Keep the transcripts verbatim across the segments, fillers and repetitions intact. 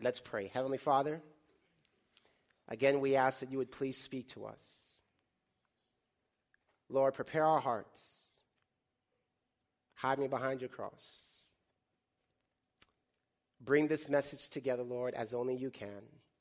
Let's pray. Heavenly Father, again, we ask that you would please speak to us. Lord, prepare our hearts. Hide me behind your cross. Bring this message together, Lord, as only you can.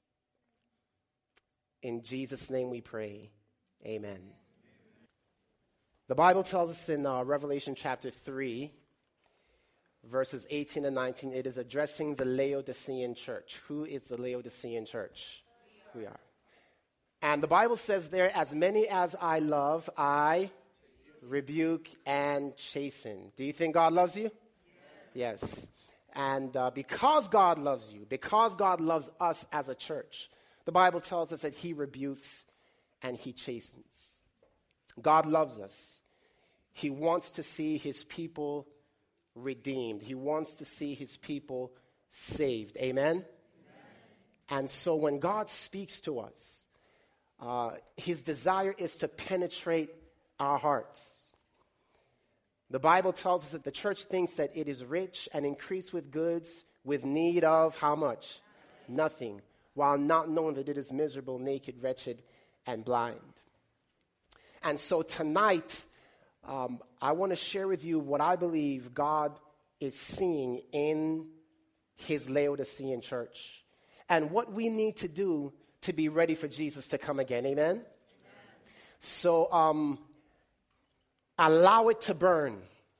In Jesus' name we pray. Amen. The Bible tells us in uh, Revelation chapter three, verses eighteen and nineteen, it is addressing the Laodicean church. Who is the Laodicean church? We are. We are. And the Bible says there, as many as I love, I rebuke and chasten. Do you think God loves you? Yes. yes. And uh, because God loves you, because God loves us as a church, the Bible tells us that he rebukes and he chastens. God loves us. He wants to see his people redeemed. He wants to see his people saved. Amen? Amen. And so when God speaks to us, uh, his desire is to penetrate our hearts. The Bible tells us that the church thinks that it is rich and increased with goods, with need of how much? Nothing. Nothing, while not knowing that it is miserable, naked, wretched, and blind. And so tonight, um, I want to share with you what I believe God is seeing in his Laodicean church and what we need to do to be ready for Jesus to come again. Amen? Amen. So um, allow it to burn.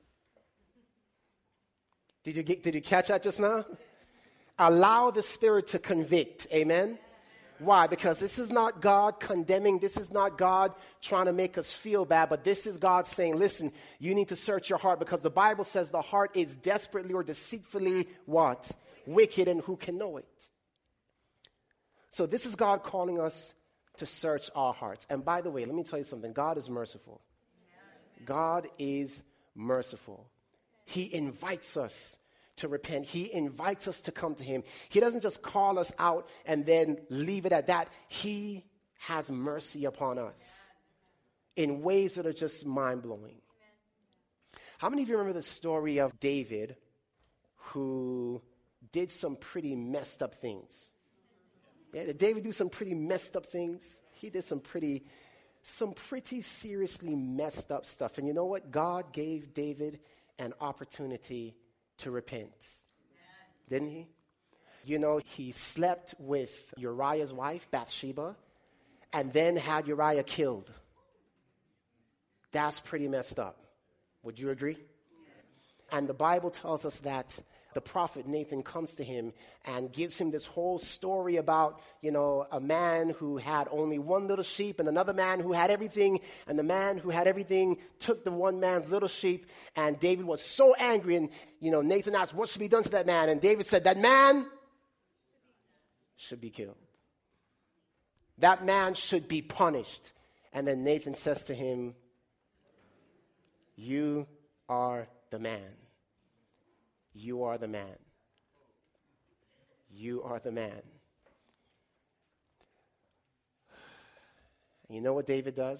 Did you get, did you catch that just now? Allow the Spirit to convict. Amen? Why? Because this is not God condemning. This is not God trying to make us feel bad. But this is God saying, listen, you need to search your heart. Because the Bible says the heart is desperately or deceitfully what? Wicked, and who can know it? So this is God calling us to search our hearts. And by the way, let me tell you something. God is merciful. God is merciful. He invites us to repent. He invites us to come to him. He doesn't just call us out and then leave it at that. He has mercy upon us in ways that are just mind-blowing. How many of you remember the story of David, who did some pretty messed up things? Yeah, did David do some pretty messed up things? He did some pretty, some pretty seriously messed up stuff. And you know what? God gave David an opportunity to repent. Didn't he? You know, he slept with Uriah's wife, Bathsheba, and then had Uriah killed. That's pretty messed up. Would you agree? And the Bible tells us that the prophet Nathan comes to him and gives him this whole story about, you know, a man who had only one little sheep and another man who had everything. And the man who had everything took the one man's little sheep. And David was so angry. And, you know, Nathan asked, what should be done to that man? And David said, that man should be killed. That man should be punished. And then Nathan says to him, you are the man. You are the man. You are the man. And you know what David does?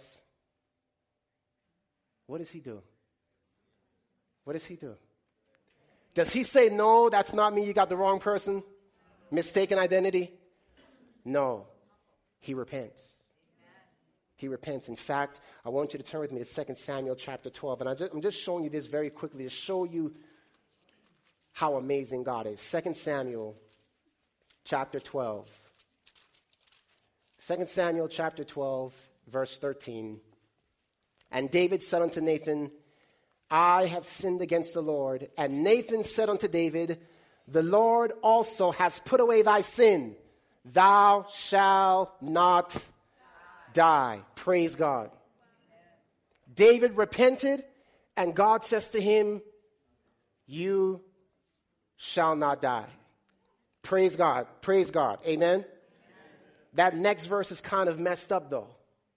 What does he do? What does he do? Does he say, no, that's not me, you got the wrong person? Mistaken identity? No. He repents. He repents. In fact, I want you to turn with me to Second Samuel chapter twelve. And I just, I'm just showing you this very quickly to show you how amazing God is. Second Samuel chapter twelve. Second Samuel chapter twelve, verse thirteen. And David said unto Nathan, I have sinned against the Lord. And Nathan said unto David, the Lord also has put away thy sin. Thou shalt not die. Praise God. David repented, and God says to him, you shall not die. Praise God. Praise God. Amen? Amen. That next verse is kind of messed up, though.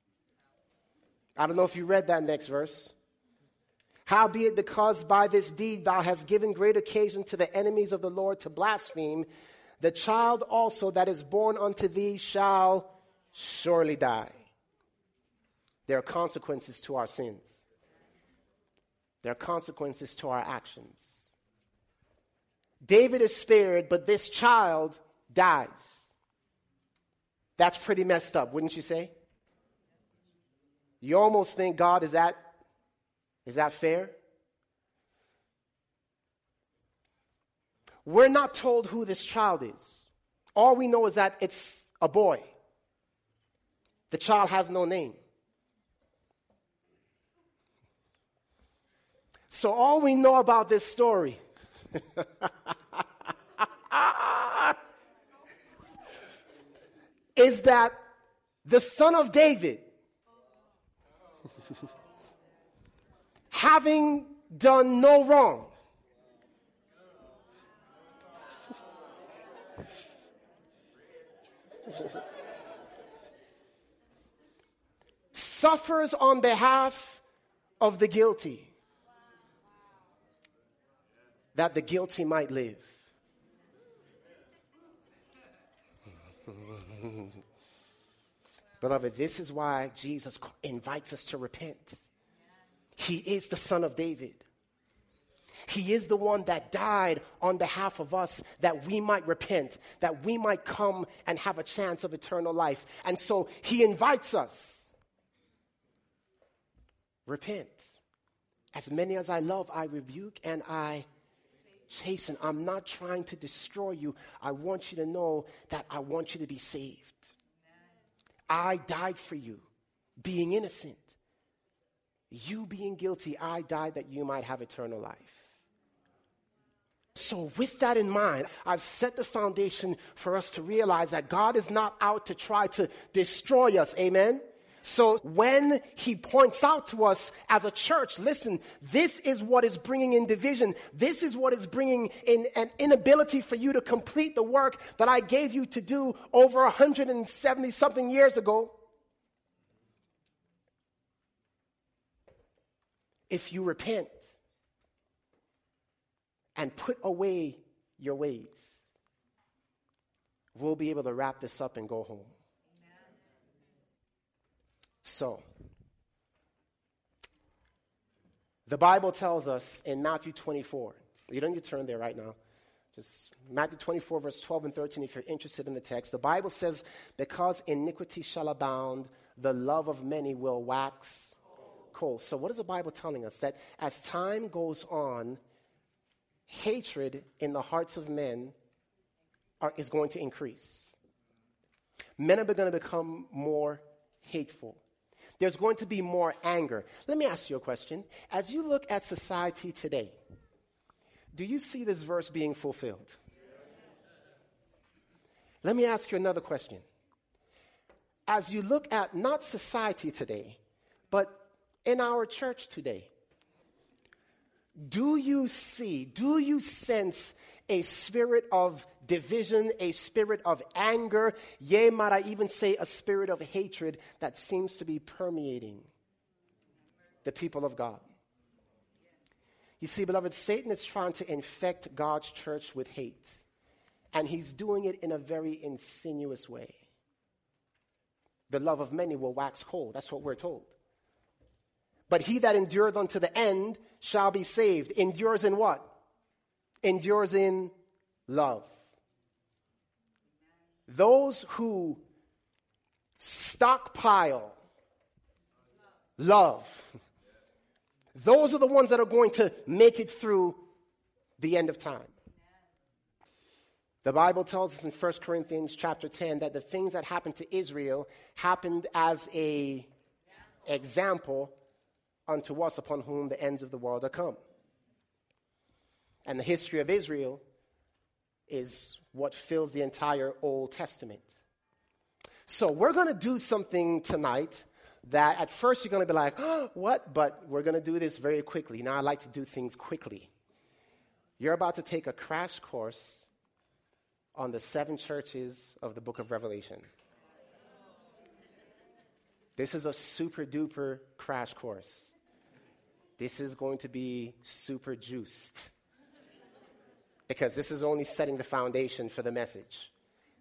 I don't know if you read that next verse. Howbeit, because by this deed thou hast given great occasion to the enemies of the Lord to blaspheme, the child also that is born unto thee shall surely die. There are consequences to our sins. There are consequences to our actions. David is spared, but this child dies. That's pretty messed up, wouldn't you say? You almost think, God, is that, is that fair? We're not told who this child is. All we know is that it's a boy. The child has no name. So all we know about this story is that the son of David, having done no wrong, suffers on behalf of the guilty, that the guilty might live. Beloved, this is why Jesus invites us to repent. He is the Son of David. He is the one that died on behalf of us that we might repent, that we might come and have a chance of eternal life. And so he invites us. Repent. As many as I love, I rebuke and I chasten. I'm not trying to destroy you. I want you to know that I want you to be saved. I died for you, being innocent. You being guilty, I died that you might have eternal life. So with that in mind, I've set the foundation for us to realize that God is not out to try to destroy us. Amen? So when he points out to us as a church, listen, this is what is bringing in division. This is what is bringing in an inability for you to complete the work that I gave you to do over one hundred seventy something years ago. If you repent and put away your ways, we'll be able to wrap this up and go home. So, the Bible tells us in Matthew twenty-four, you don't need to turn there right now, just Matthew twenty-four, verse twelve and thirteen, if you're interested in the text. The Bible says, because iniquity shall abound, the love of many will wax cold. So what is the Bible telling us? That as time goes on, hatred in the hearts of men are, is going to increase. Men are going to become more hateful. There's going to be more anger. Let me ask you a question. As you look at society today, do you see this verse being fulfilled? Let me ask you another question. As you look at not society today, but in our church today, do you see, do you sense a spirit of division, a spirit of anger, yea, might I even say a spirit of hatred that seems to be permeating the people of God? You see, beloved, Satan is trying to infect God's church with hate, and he's doing it in a very insidious way. The love of many will wax cold. That's what we're told. But he that endureth unto the end shall be saved. Endures in what? Endures in love. Those who stockpile love, those are the ones that are going to make it through the end of time. The Bible tells us in First Corinthians chapter ten that the things that happened to Israel happened as an example unto us, upon whom the ends of the world are come. And the history of Israel is what fills the entire Old Testament. So we're going to do something tonight that at first you're going to be like, oh, what? But we're going to do this very quickly. Now I like to do things quickly. You're about to take a crash course on the seven churches of the book of Revelation. This is a super duper crash course. This is going to be super juiced, because this is only setting the foundation for the message.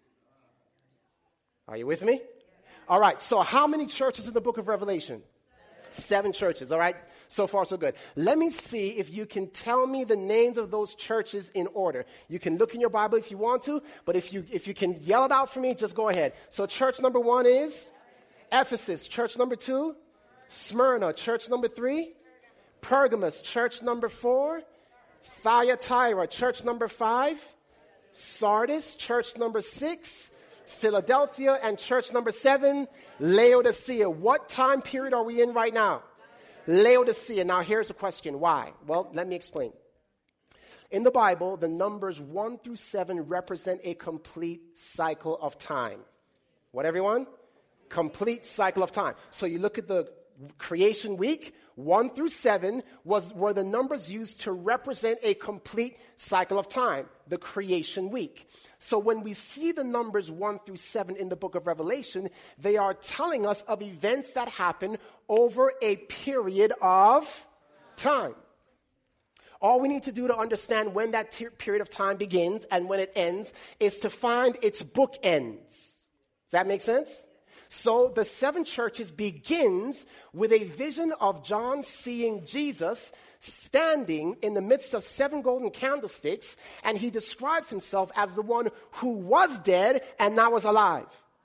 Are you with me? All right, so how many churches in the book of Revelation? Seven, Seven churches, all right? So far, so good. Let me see if you can tell me the names of those churches in order. You can look in your Bible if you want to, but if you if you can yell it out for me, just go ahead. So church number one is Ephesus. Church number two, Smyrna. Church number three, Pergamos. Church number four, Thyatira. Church number five, Sardis. Church number six, Philadelphia. And church number seven, Laodicea. What time period are we in right now? Laodicea. Now here's a question. Why? Well, let me explain. In the Bible, the numbers one through seven represent a complete cycle of time. What, everyone? Complete cycle of time. So you look at the creation week, one through seven was were the numbers used to represent a complete cycle of time, the creation week. So when we see the numbers one through seven in the book of Revelation, they are telling us of events that happen over a period of time. All we need to do to understand when that ter- period of time begins and when it ends is to find its bookends. Does that make sense? So the seven churches begins with a vision of John seeing Jesus standing in the midst of seven golden candlesticks, and he describes himself as the one who was dead and now is alive.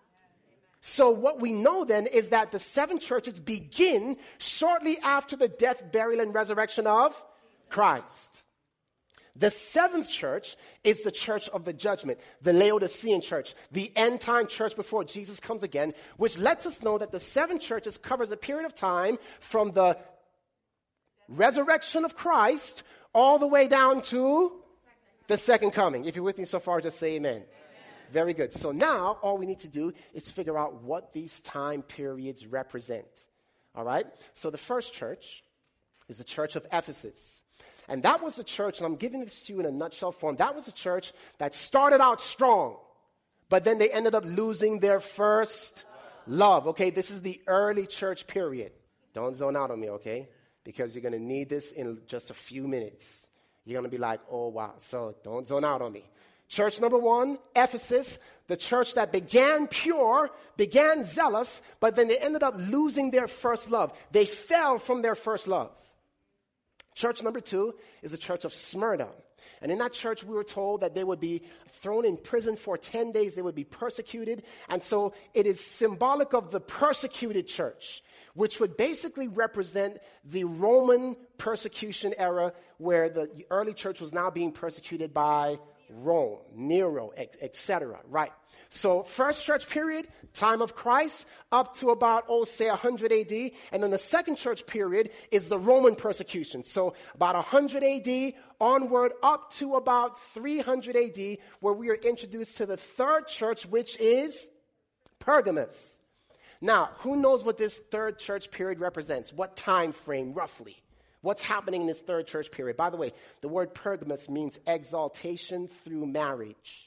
So what we know then is that the seven churches begin shortly after the death, burial, and resurrection of Christ. The seventh church is the church of the judgment, the Laodicean church, the end-time church before Jesus comes again, which lets us know that the seven churches covers a period of time from the resurrection of Christ all the way down to the second coming. If you're with me so far, just say amen. Amen. Very good. So now all we need to do is figure out what these time periods represent. All right? So the first church is the church of Ephesus. And that was a church, and I'm giving this to you in a nutshell form, that was a church that started out strong, but then they ended up losing their first love. Okay, this is the early church period. Don't zone out on me, okay? Because you're going to need this in just a few minutes. You're going to be like, oh, wow. So don't zone out on me. Church number one, Ephesus, the church that began pure, began zealous, but then they ended up losing their first love. They fell from their first love. Church number two is the church of Smyrna. And in that church, we were told that they would be thrown in prison for ten days. They would be persecuted. And so it is symbolic of the persecuted church, which would basically represent the Roman persecution era where the early church was now being persecuted by Rome, Nero, et cetera. Right. So first church period, time of Christ, up to about, oh, say one hundred A D. And then the second church period is the Roman persecution. So about one hundred A D onward up to about three hundred A D, where we are introduced to the third church, which is Pergamos. Now, who knows what this third church period represents? What time frame, roughly? What's happening in this third church period? By the way, the word Pergamos means exaltation through marriage.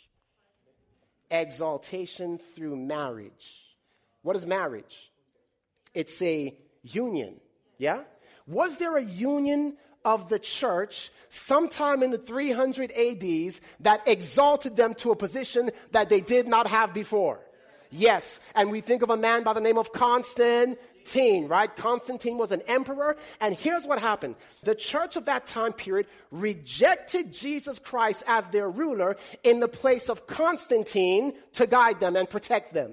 Exaltation through marriage. What is marriage? It's a union, yeah? Was there a union of the church sometime in the three hundred A Ds that exalted them to a position that they did not have before? Yes, and we think of a man by the name of Constantine, right? Constantine was an emperor, and here's what happened. The church of that time period rejected Jesus Christ as their ruler in the place of Constantine to guide them and protect them.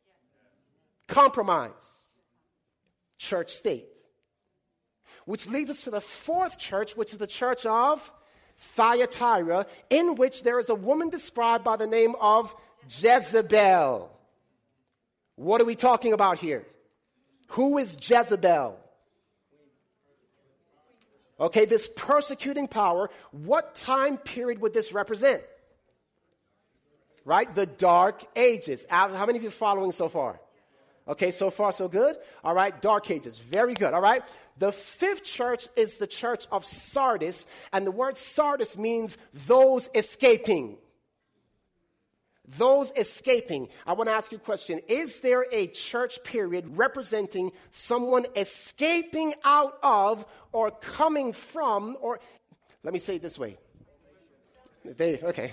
Compromise. Church state. Which leads us to the fourth church, which is the church of Thyatira, in which there is a woman described by the name of Jezebel. What are we talking about here? Who is Jezebel? Okay, this persecuting power, what time period would this represent? Right? The Dark Ages. How many of you are following so far? Okay, so far so good. All right, Dark Ages. Very good. All right. The fifth church is the church of Sardis, and the word Sardis means those escaping. Those escaping. I want to ask you a question. Is there a church period representing someone escaping out of or coming from, or let me say it this way. They, okay.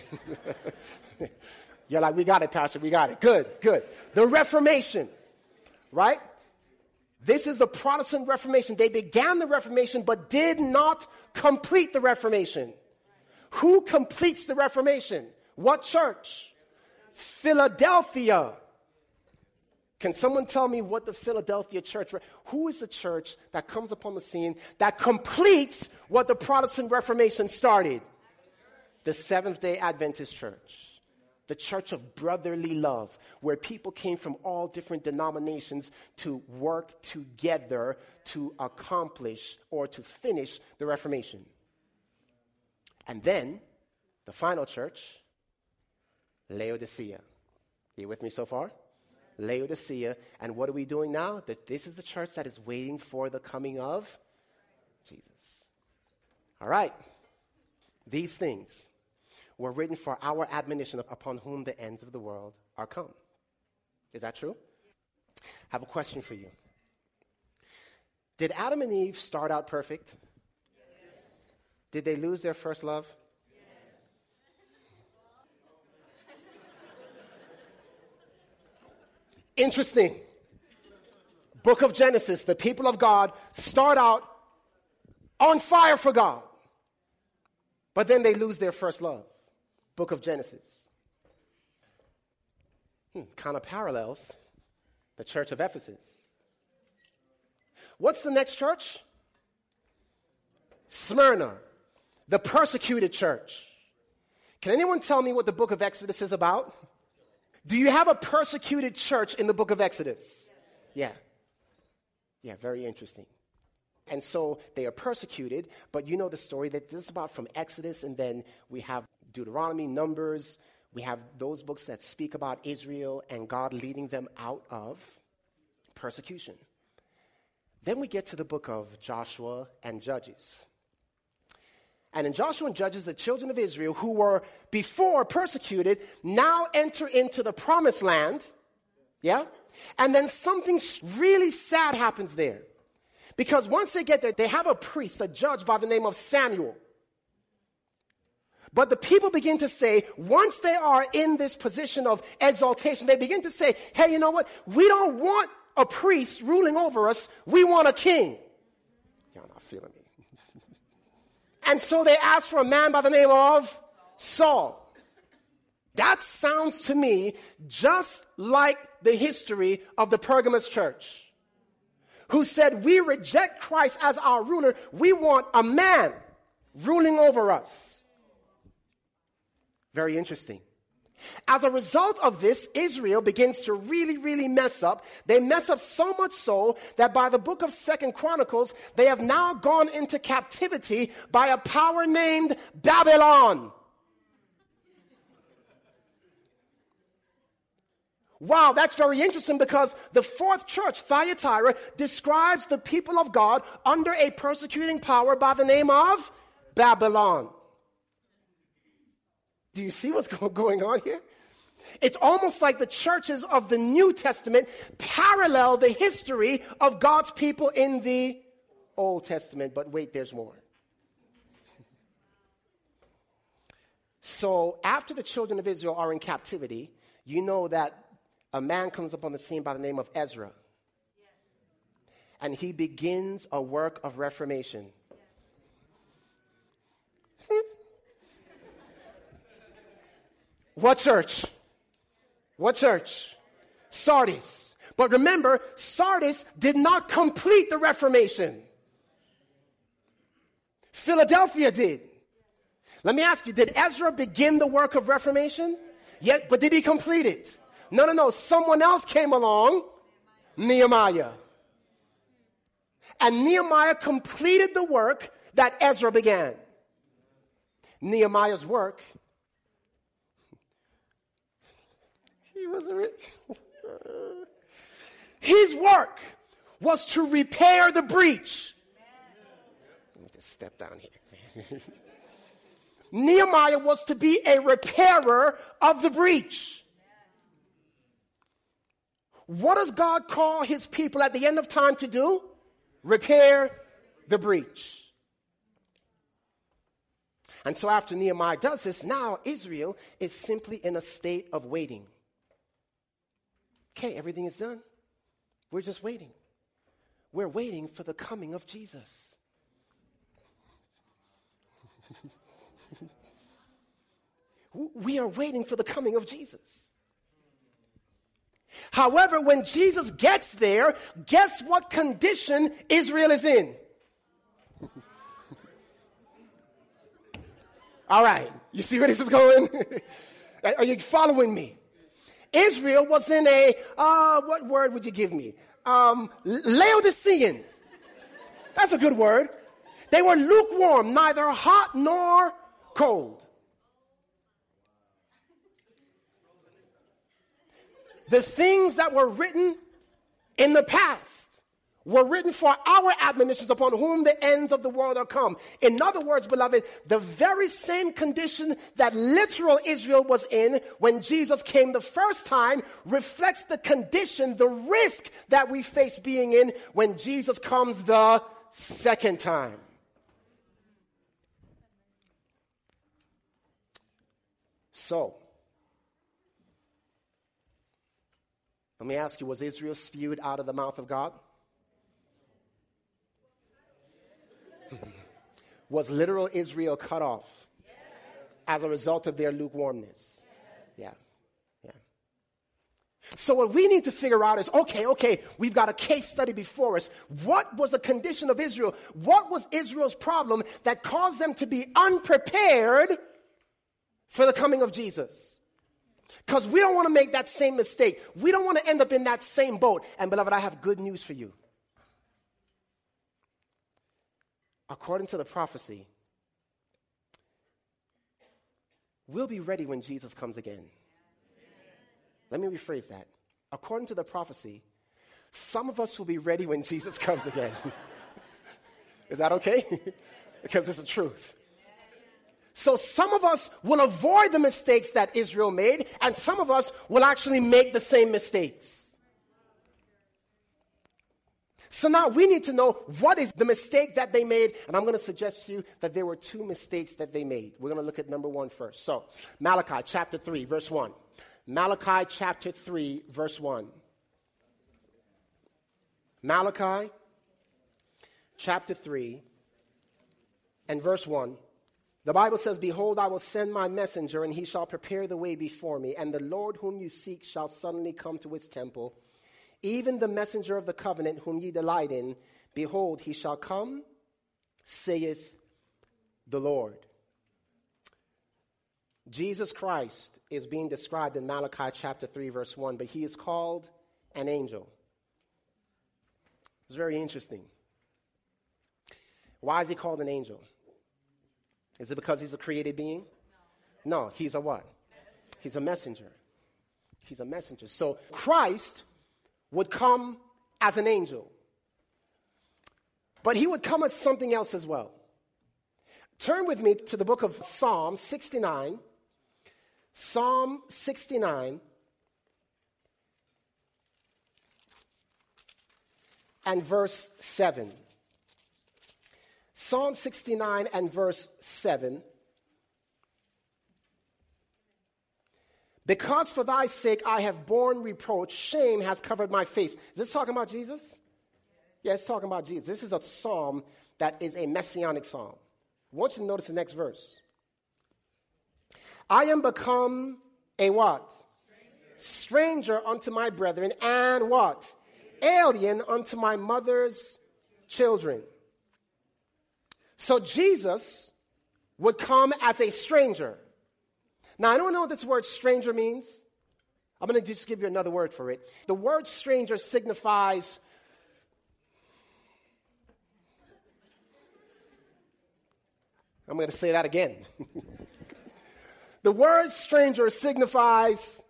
You're like, we got it, Pastor. We got it. Good, good. The Reformation, right? This is the Protestant Reformation. They began the Reformation but did not complete the Reformation. Who completes the Reformation? What church? Philadelphia. Can someone tell me what the Philadelphia church, who is the church that comes upon the scene that completes what the Protestant Reformation started? The Seventh-day Adventist Church. The church of brotherly love, where people came from all different denominations to work together to accomplish or to finish the Reformation. And then, the final church, Laodicea. Are you with me so far? Laodicea. And what are we doing now? That this is the church that is waiting for the coming of Jesus. All right. These things were written for our admonition, upon whom the ends of the world are come. Is that true? I have a question for you. Did Adam and Eve start out perfect? Yes. Did they lose their first love? Yes. Interesting. Book of Genesis, the people of God start out on fire for God, but then they lose their first love. Book of Genesis. Hmm, kind of parallels the church of Ephesus. What's the next church? Smyrna, the persecuted church. Can anyone tell me what the book of Exodus is about? Do you have a persecuted church in the book of Exodus? Yeah. Yeah, very interesting. And so they are persecuted, but you know the story that this is about from Exodus, and then we have Deuteronomy, Numbers. We have those books that speak about Israel and God leading them out of persecution. Then we get to the book of Joshua and Judges. And in Joshua and Judges, the children of Israel, who were before persecuted, now enter into the promised land. Yeah? And then something really sad happens there. Because once they get there, they have a priest, a judge by the name of Samuel. But the people begin to say, once they are in this position of exaltation, they begin to say, hey, you know what? We don't want a priest ruling over us. We want a king. Y'all not feeling me. And so they ask for a man by the name of Saul. That sounds to me just like the history of the Pergamos church, who said, we reject Christ as our ruler. We want a man ruling over us. Very interesting. As a result of this, Israel begins to really, really mess up. They mess up so much so that by the book of Second Chronicles, they have now gone into captivity by a power named Babylon. Wow, that's very interesting, because the fourth church, Thyatira, describes the people of God under a persecuting power by the name of Babylon. Do you see what's going on here? It's almost like the churches of the New Testament parallel the history of God's people in the Old Testament. But wait, there's more. So after the children of Israel are in captivity, you know that a man comes up on the scene by the name of Ezra. And he begins a work of reformation. What church? What church? Sardis. But remember, Sardis did not complete the Reformation. Philadelphia did. Let me ask you, did Ezra begin the work of Reformation? Yet, but did he complete it? No, no, no. Someone else came along, Nehemiah. And Nehemiah completed the work that Ezra began. Nehemiah's work, he wasn't rich. His work was to repair the breach. Let me just step down here. Nehemiah was to be a repairer of the breach. What does God call his people at the end of time to do? Repair the breach. And so after Nehemiah does this, now Israel is simply in a state of waiting. Okay, everything is done. We're just waiting. We're waiting for the coming of Jesus. We are waiting for the coming of Jesus. However, when Jesus gets there, guess what condition Israel is in? All right, you see where this is going? Are you following me? Israel was in a, uh, what word would you give me? Um, Laodicean. That's a good word. They were lukewarm, neither hot nor cold. The things that were written in the past were written for our admonitions, upon whom the ends of the world are come. In other words, beloved, the very same condition that literal Israel was in when Jesus came the first time reflects the condition, the risk that we face being in when Jesus comes the second time. So, let me ask you, was Israel spewed out of the mouth of God? Was literal Israel cut off yes. as a result of their lukewarmness? Yes. Yeah. Yeah. So what we need to figure out is, okay, okay, we've got a case study before us. What was the condition of Israel? What was Israel's problem that caused them to be unprepared for the coming of Jesus? Because we don't want to make that same mistake. We don't want to end up in that same boat. And beloved, I have good news for you. According to the prophecy, we'll be ready when Jesus comes again. Let me rephrase that. According to the prophecy, some of us will be ready when Jesus comes again. Is that okay? Because it's the truth. So some of us will avoid the mistakes that Israel made, and some of us will actually make the same mistakes. So now we need to know what is the mistake that they made, and I'm going to suggest to you that there were two mistakes that they made. We're going to look at number one first. So, Malachi chapter three, verse one. Malachi chapter three, verse one. Malachi chapter three and verse one. The Bible says, "Behold, I will send my messenger, and he shall prepare the way before me. And the Lord whom you seek shall suddenly come to his temple. Even the messenger of the covenant whom ye delight in, behold, he shall come, saith the Lord." Jesus Christ is being described in Malachi chapter three, verse one, but he is called an angel. It's very interesting. Why is he called an angel? Is it because he's a created being? No, no, he's a what? He's a messenger. He's a messenger. So Christ would come as an angel. But he would come as something else as well. Turn with me to the book of Psalm sixty-nine. Psalm sixty-nine. And verse seven. Psalm sixty-nine and verse seven. "Because for thy sake I have borne reproach, shame has covered my face." Is this talking about Jesus? Yeah, it's talking about Jesus. This is a psalm that is a messianic psalm. I want you to notice the next verse. "I am become a what? Stranger, Stranger unto my brethren, and what? Alien unto my mother's children." So Jesus would come as a stranger. Now, I don't know what this word stranger means. I'm going to just give you another word for it. The word stranger signifies I'm going to say that again. The word stranger signifies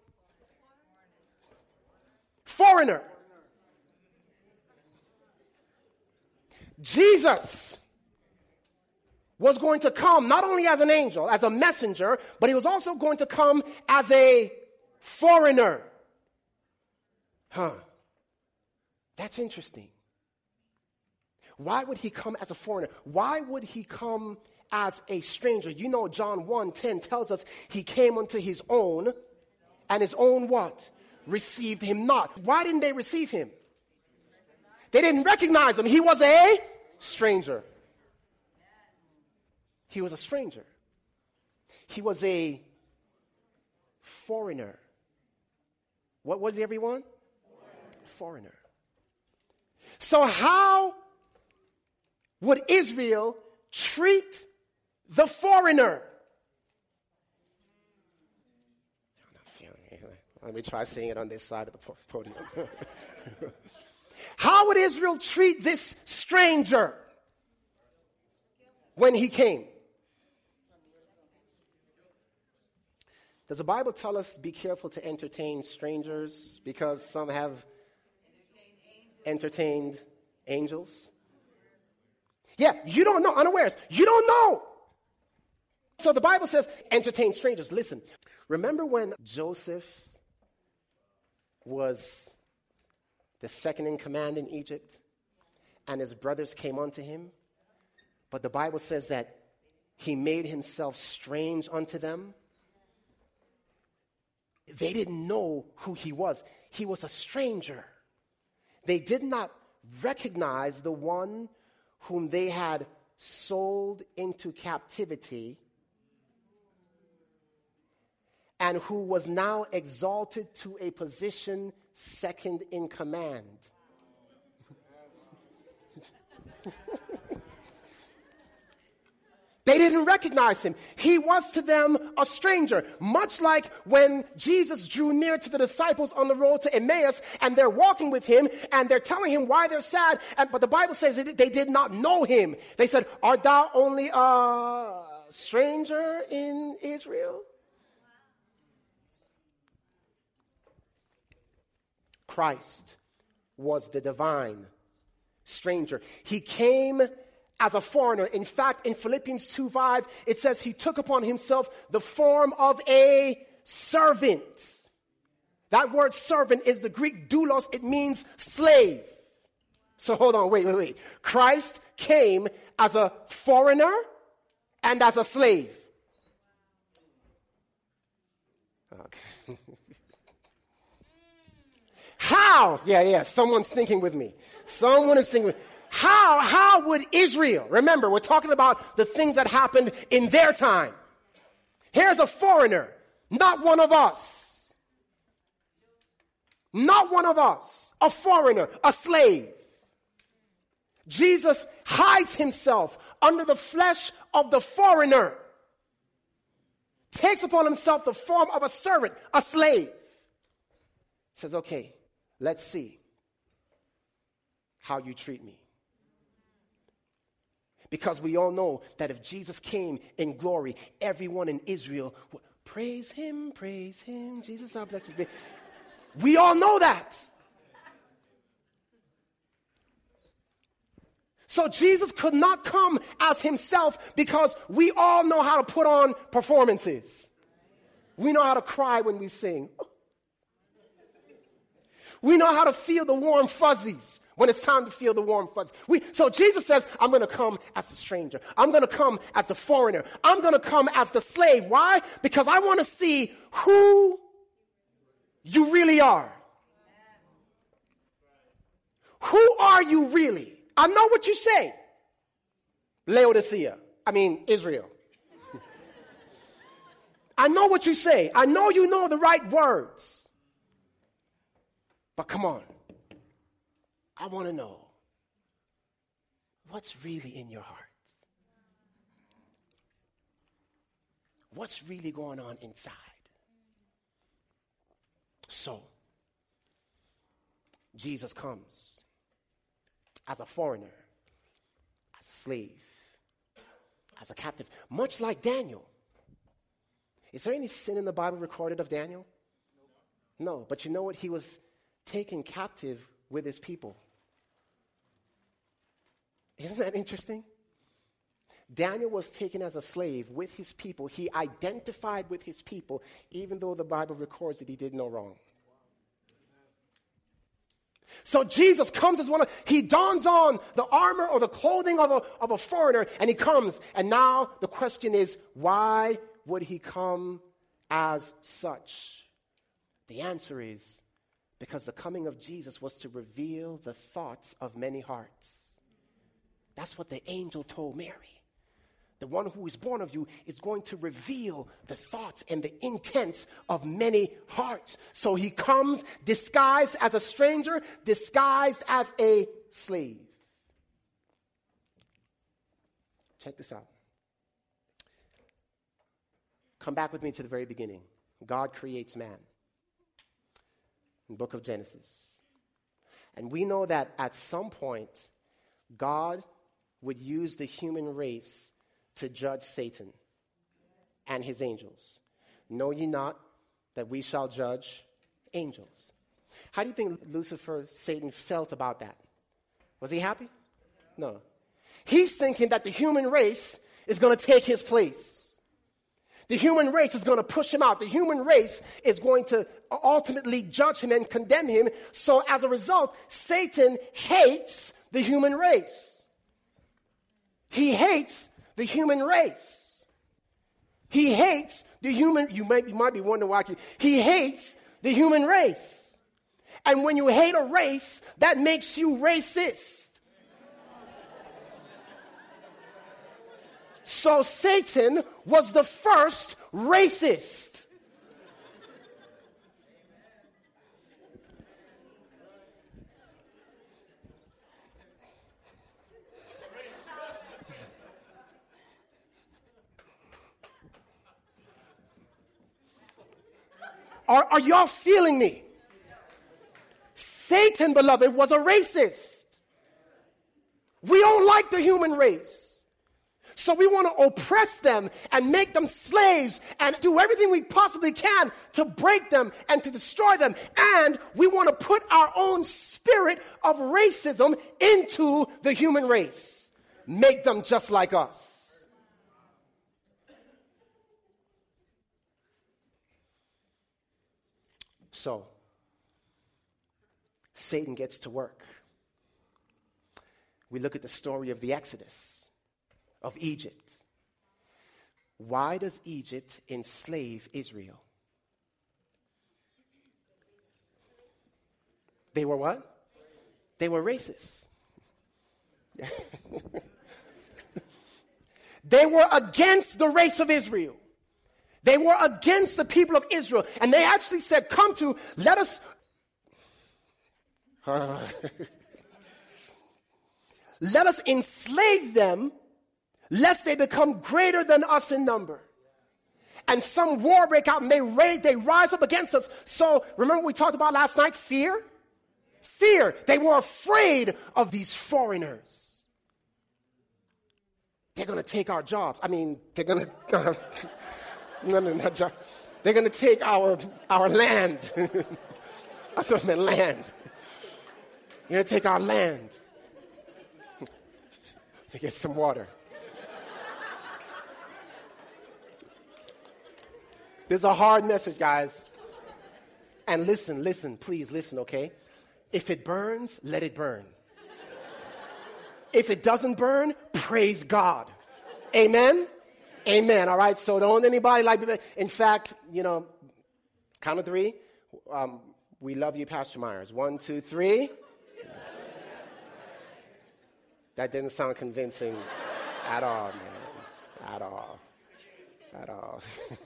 foreigner. Jesus was going to come not only as an angel, as a messenger, but he was also going to come as a foreigner. Huh. That's interesting. Why would he come as a foreigner? Why would he come as a stranger? You know, John one ten tells us he came unto his own, and his own what? Received him not. Why didn't they receive him? They didn't recognize him. He was a stranger. He was a stranger. He was a foreigner. What was he, everyone? Foreigner. Foreigner. So how would Israel treat the foreigner? I'm not feeling it. Let me try saying it on this side of the podium. How would Israel treat this stranger when he came? Does the Bible tell us be careful to entertain strangers because some have entertained angels? Yeah, you don't know, unawares. You don't know. So the Bible says entertain strangers. Listen, remember when Joseph was the second in command in Egypt and his brothers came unto him? But the Bible says that he made himself strange unto them. They didn't know who he was. He was a stranger. They did not recognize the one whom they had sold into captivity and who was now exalted to a position second in command. They didn't recognize him. He was to them a stranger. Much like when Jesus drew near to the disciples on the road to Emmaus and they're walking with him and they're telling him why they're sad. And, but the Bible says that they did not know him. They said, art thou only a stranger in Israel? Christ was the divine stranger. He came as a foreigner. In fact, in Philippians two five, it says he took upon himself the form of a servant. That word servant is the Greek doulos. It means slave. So hold on, wait, wait, wait. Christ came as a foreigner and as a slave. Okay. How? Yeah, yeah, someone's thinking with me. Someone is thinking with me. How, how would Israel, remember, we're talking about the things that happened in their time. Here's a foreigner, not one of us. Not one of us. A foreigner, a slave. Jesus hides himself under the flesh of the foreigner. Takes upon himself the form of a servant, a slave. Says, okay, let's see how you treat me. Because we all know that if Jesus came in glory, everyone in Israel would praise him, praise him. Jesus, our blessed. We all know that. So Jesus could not come as himself because we all know how to put on performances. We know how to cry when we sing. We know how to feel the warm fuzzies when it's time to feel the warm fuzzies. We, so Jesus says, I'm going to come as a stranger. I'm going to come as a foreigner. I'm going to come as the slave. Why? Because I want to see who you really are. Who are you really? I know what you say. Laodicea. I mean, Israel. I know what you say. I know you know the right words. But come on. I want to know what's really in your heart. What's really going on inside? So, Jesus comes as a foreigner, as a slave, as a captive, much like Daniel. Is there any sin in the Bible recorded of Daniel? No, but you know what? He was taken captive with his people. Isn't that interesting? Daniel was taken as a slave with his people. He identified with his people, even though the Bible records that he did no wrong. So Jesus comes as one of, he dons on the armor or the clothing of a, of a foreigner, and he comes. And now the question is, why would he come as such? The answer is, Because the coming of Jesus was to reveal the thoughts of many hearts. That's what the angel told Mary. The one who is born of you is going to reveal the thoughts and the intents of many hearts. So he comes disguised as a stranger, disguised as a slave. Check this out. Come back with me to the very beginning. God creates man. In the book of Genesis. And we know that at some point, God would use the human race to judge Satan and his angels. Know ye not that we shall judge angels? How do you think Lucifer, Satan, felt about that? Was he happy? No. He's thinking that the human race is going to take his place. The human race is going to push him out. The human race is going to ultimately judge him and condemn him. So as a result, Satan hates the human race. He hates the human race. He hates the human, you might, you might be wondering why. He hates the human race. And when you hate a race, that makes you racist. So Satan was the first racist. Are, are y'all feeling me? Satan, beloved, was a racist. We don't like the human race. So we want to oppress them and make them slaves and do everything we possibly can to break them and to destroy them. And we want to put our own spirit of racism into the human race. Make them just like us. So, Satan gets to work. We look at the story of the Exodus. Of Egypt. Why does Egypt enslave Israel? They were what? They were racist. They were against the race of Israel. They were against the people of Israel. And they actually said, come to, let us... let us enslave them lest they become greater than us in number. And some war break out and they raise, they rise up against us. So remember what we talked about last night? Fear? Fear. They were afraid of these foreigners. They're going to take our jobs. I mean, they're going to, uh, no, no, not job. They're going to take our, our land. I said, man, land. They're going to take our land. Let me get some water. This is a hard message, guys. And listen, listen, please listen, okay? If it burns, let it burn. If it doesn't burn, praise God. Amen? Amen, all right? So don't anybody like, in fact, you know, count of three. Um, we love you, Pastor Myers. One, two, three. That didn't sound convincing at all, man. At all. At all.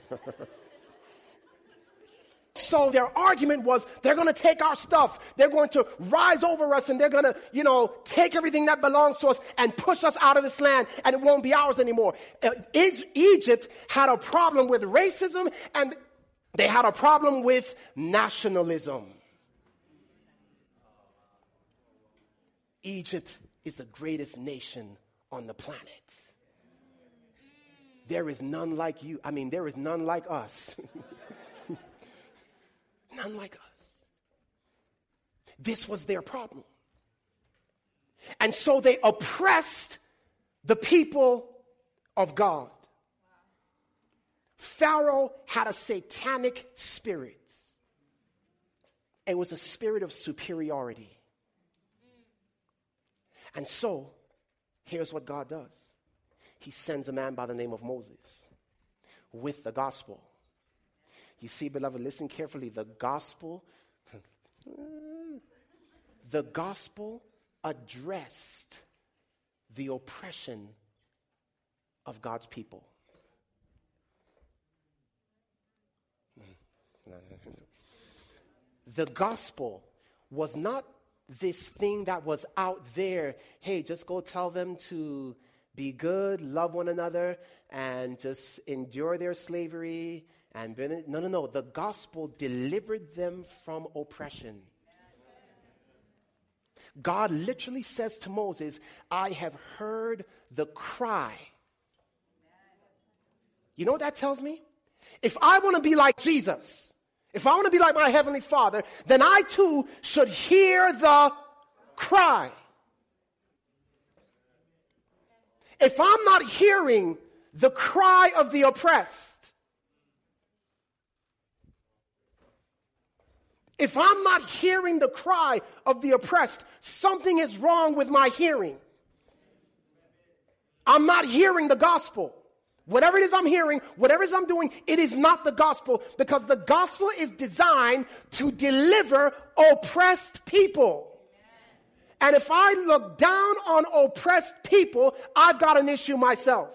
So their argument was, they're going to take our stuff. They're going to rise over us and they're going to, you know, take everything that belongs to us and push us out of this land and it won't be ours anymore. Uh, Egypt had a problem with racism and they had a problem with nationalism. Egypt is the greatest nation on the planet. There is none like you. I mean, there is none like us. None like us. This was their problem. And so they oppressed the people of God. Pharaoh had a satanic spirit. It was a spirit of superiority. And so, here's what God does. He sends a man by the name of Moses with the gospel. You see, beloved, listen carefully. The gospel, the gospel addressed the oppression of God's people. The gospel was not this thing that was out there. Hey, just go tell them to be good, love one another, and just endure their slavery. And be, no, no, no. The gospel delivered them from oppression. God literally says to Moses, I have heard the cry. You know what that tells me? If I want to be like Jesus, if I want to be like my Heavenly Father, then I too should hear the cry. If I'm not hearing the cry of the oppressed, if I'm not hearing the cry of the oppressed, something is wrong with my hearing. I'm not hearing the gospel. Whatever it is I'm hearing, whatever it is I'm doing, it is not the gospel, because the gospel is designed to deliver oppressed people. And if I look down on oppressed people, I've got an issue myself.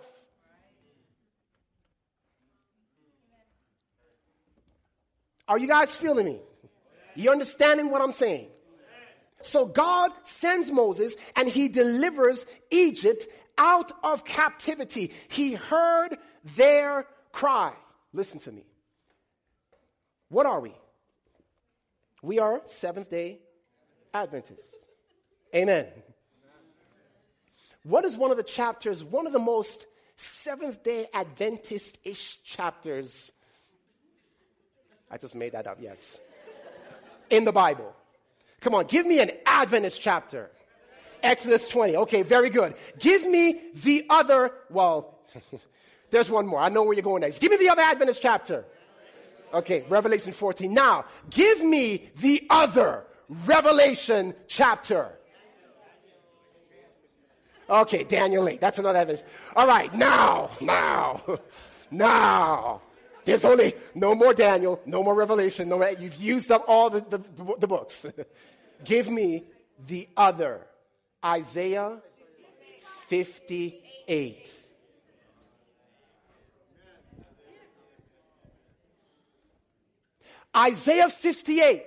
Are you guys feeling me? You understanding what I'm saying? So God sends Moses and he delivers Egypt out of captivity. He heard their cry. Listen to me. What are we? We are Seventh-day Adventists. Amen. What is one of the chapters, one of the most Seventh-day Adventist-ish chapters? I just made that up, yes. In the Bible. Come on, give me an Adventist chapter. Exodus twenty. Okay, very good. Give me the other, well, there's one more. I know where you're going next. Give me the other Adventist chapter. Okay, Revelation fourteen. Now, give me the other Revelation chapter. Okay, Daniel eight. That's another Adventist. All right, now, now, now. There's only no more Daniel, no more Revelation. No more, you've used up all the, the, the books. Give me the other. Isaiah fifty-eight. Isaiah fifty-eight.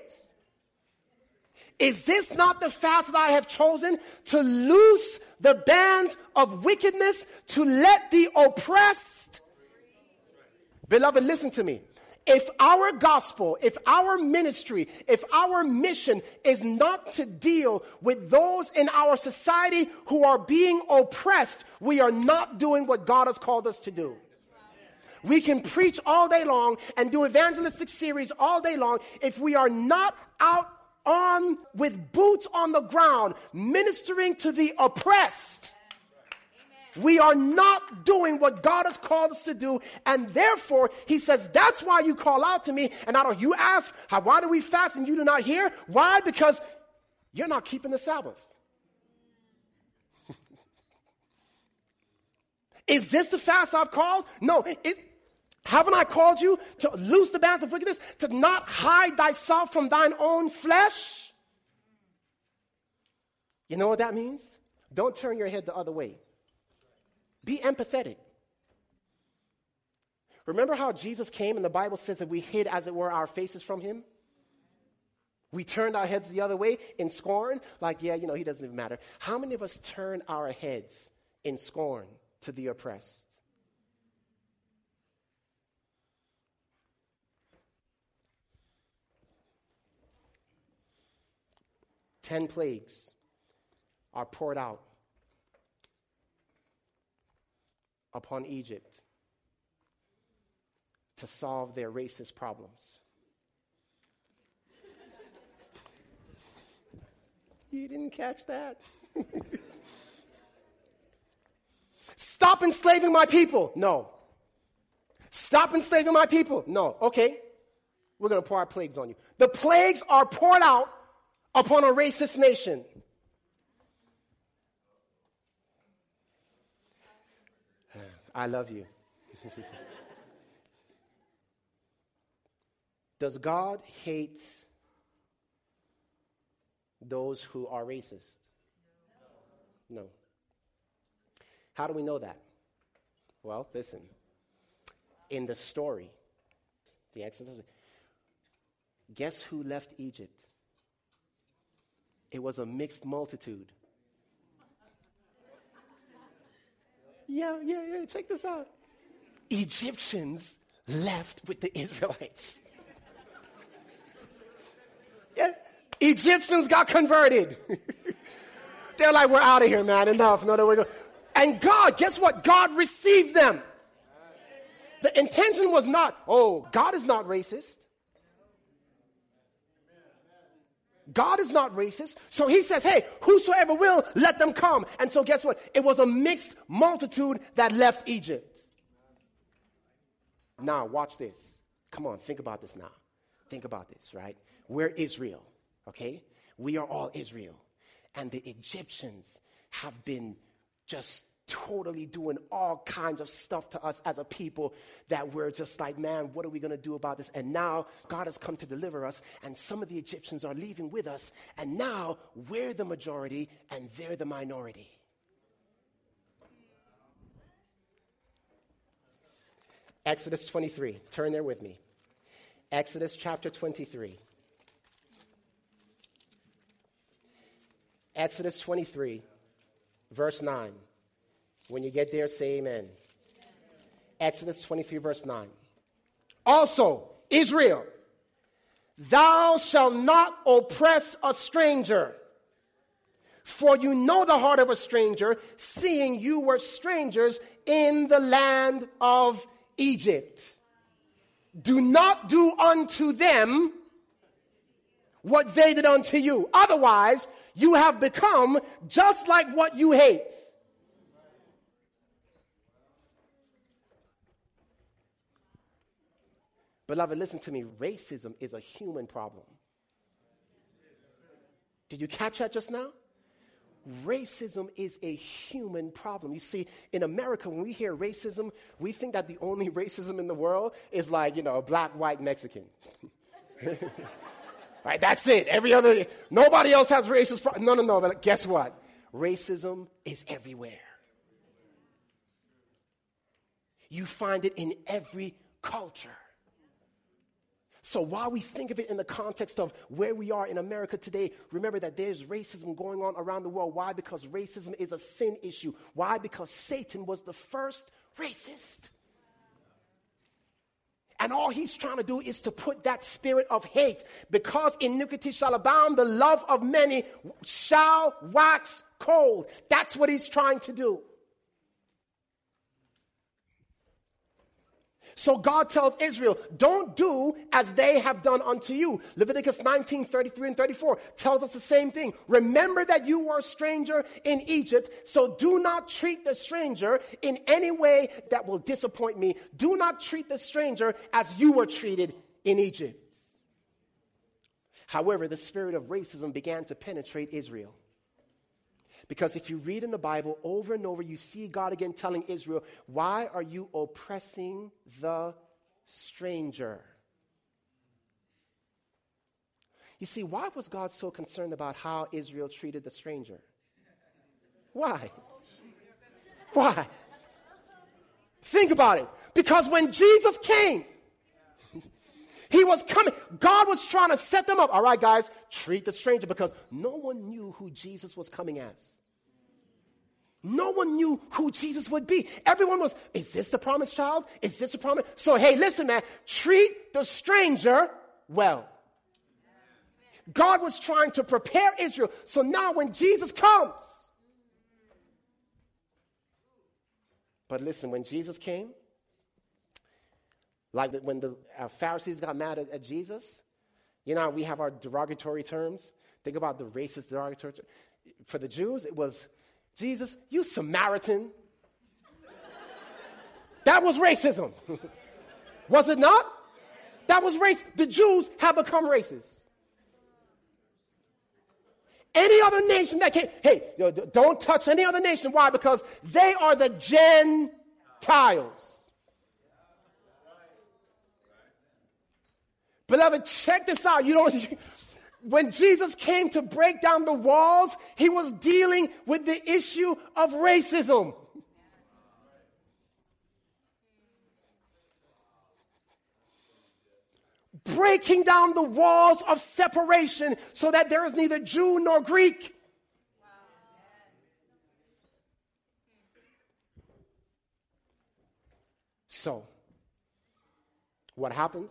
Is this not the fast that I have chosen, to loose the bands of wickedness, to let the oppressed? Beloved, listen to me. If our gospel, if our ministry, if our mission is not to deal with those in our society who are being oppressed, we are not doing what God has called us to do. We can preach all day long and do evangelistic series all day long. If we are not out on with boots on the ground, ministering to the oppressed, we are not doing what God has called us to do. And therefore, he says, that's why you call out to me. And I don't, you ask, how, why do we fast and you do not hear? Why? Because you're not keeping the Sabbath. Is this the fast I've called? No. It, haven't I called you to loose the bands of wickedness, to not hide thyself from thine own flesh? You know what that means? Don't turn your head the other way. Be empathetic. Remember how Jesus came and the Bible says that we hid, as it were, our faces from him? We turned our heads the other way in scorn, like, yeah, you know, he doesn't even matter. How many of us turn our heads in scorn to the oppressed? Ten plagues are poured out upon Egypt to solve their racist problems. You didn't catch that? Stop enslaving my people. No. Stop enslaving my people. No. Okay. We're going to pour our plagues on you. The plagues are poured out upon a racist nation. I love you. Does God hate those who are racist? No. How do we know that? Well, listen. In the story, the Exodus, guess who left Egypt? It was a mixed multitude. Yeah, yeah, yeah, check this out. Egyptians left with the Israelites. Yeah, Egyptians got converted. They're like, we're out of here, man, enough. No, no, we're going. And God, guess what? God received them. The intention was not, oh, God is not racist. God is not racist. So he says, hey, whosoever will, let them come. And so guess what? It was a mixed multitude that left Egypt. Now, watch this. Come on, think about this now. Think about this, right? We're Israel, okay? We are all Israel. And the Egyptians have been just totally doing all kinds of stuff to us as a people that we're just like, man, what are we going to do about this? And now God has come to deliver us, and some of the Egyptians are leaving with us, and now we're the majority and they're the minority. Exodus twenty-three. Turn there with me. Exodus chapter twenty-three. Exodus twenty-three, verse nine. When you get there, say amen. Amen. Exodus twenty-three, verse nine. Also, Israel, thou shalt not oppress a stranger, for you know the heart of a stranger, seeing you were strangers in the land of Egypt. Do not do unto them what they did unto you. Otherwise, you have become just like what you hate. Beloved, listen to me. Racism is a human problem. Did you catch that just now? Racism is a human problem. You see, in America, when we hear racism, we think that the only racism in the world is like, you know, black, white, Mexican. Right, that's it. Every other, nobody else has racist problems. No, no, no. But guess what? Racism is everywhere. You find it in every culture. So while we think of it in the context of where we are in America today, remember that there's racism going on around the world. Why? Because racism is a sin issue. Why? Because Satan was the first racist. And all he's trying to do is to put that spirit of hate. Because iniquity shall abound, the love of many shall wax cold. That's what he's trying to do. So God tells Israel, don't do as they have done unto you. Leviticus nineteen, thirty-three and thirty-four tells us the same thing. Remember that you were a stranger in Egypt, so do not treat the stranger in any way that will disappoint me. Do not treat the stranger as you were treated in Egypt. However, the spirit of racism began to penetrate Israel. Because if you read in the Bible over and over, you see God again telling Israel, why are you oppressing the stranger? You see, why was God so concerned about how Israel treated the stranger? Why? Why? Think about it. Because when Jesus came, he was coming. God was trying to set them up. All right, guys, treat the stranger, because no one knew who Jesus was coming as. No one knew who Jesus would be. Everyone was, is this the promised child? Is this the promise? So, hey, listen, man, treat the stranger well. God was trying to prepare Israel. So now when Jesus comes, but listen, when Jesus came, like when the uh, Pharisees got mad at, at Jesus, you know, we have our derogatory terms. Think about the racist derogatory terms. For the Jews, it was, Jesus, you Samaritan. That was racism. Was it not? That was race. The Jews have become racist. Any other nation that came, hey, don't touch any other nation. Why? Because they are the Gentiles. Beloved, check this out. You don't, when Jesus came to break down the walls, he was dealing with the issue of racism. Breaking down the walls of separation so that there is neither Jew nor Greek. So, what happens?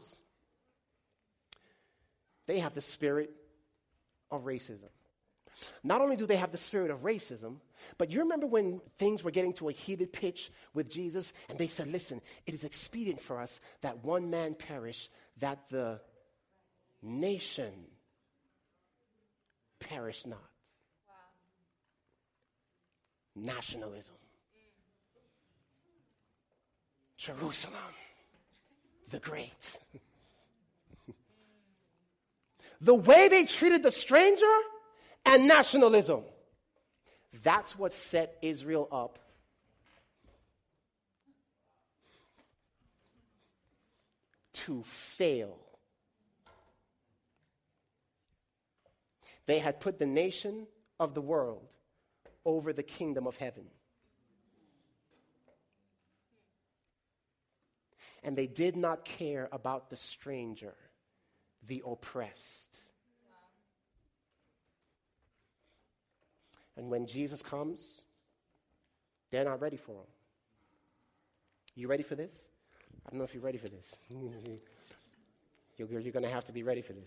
They have the spirit of racism. Not only do they have the spirit of racism, but you remember when things were getting to a heated pitch with Jesus, and they said, listen, it is expedient for us that one man perish, that the nation perish not. Wow. Nationalism. Jerusalem, the great. The way they treated the stranger and nationalism, that's what set Israel up to fail. They had put the nation of the world over the kingdom of heaven. And they did not care about the stranger, the oppressed. And when Jesus comes, they're not ready for him. You ready for this? I don't know if you're ready for this. You're, you're going to have to be ready for this.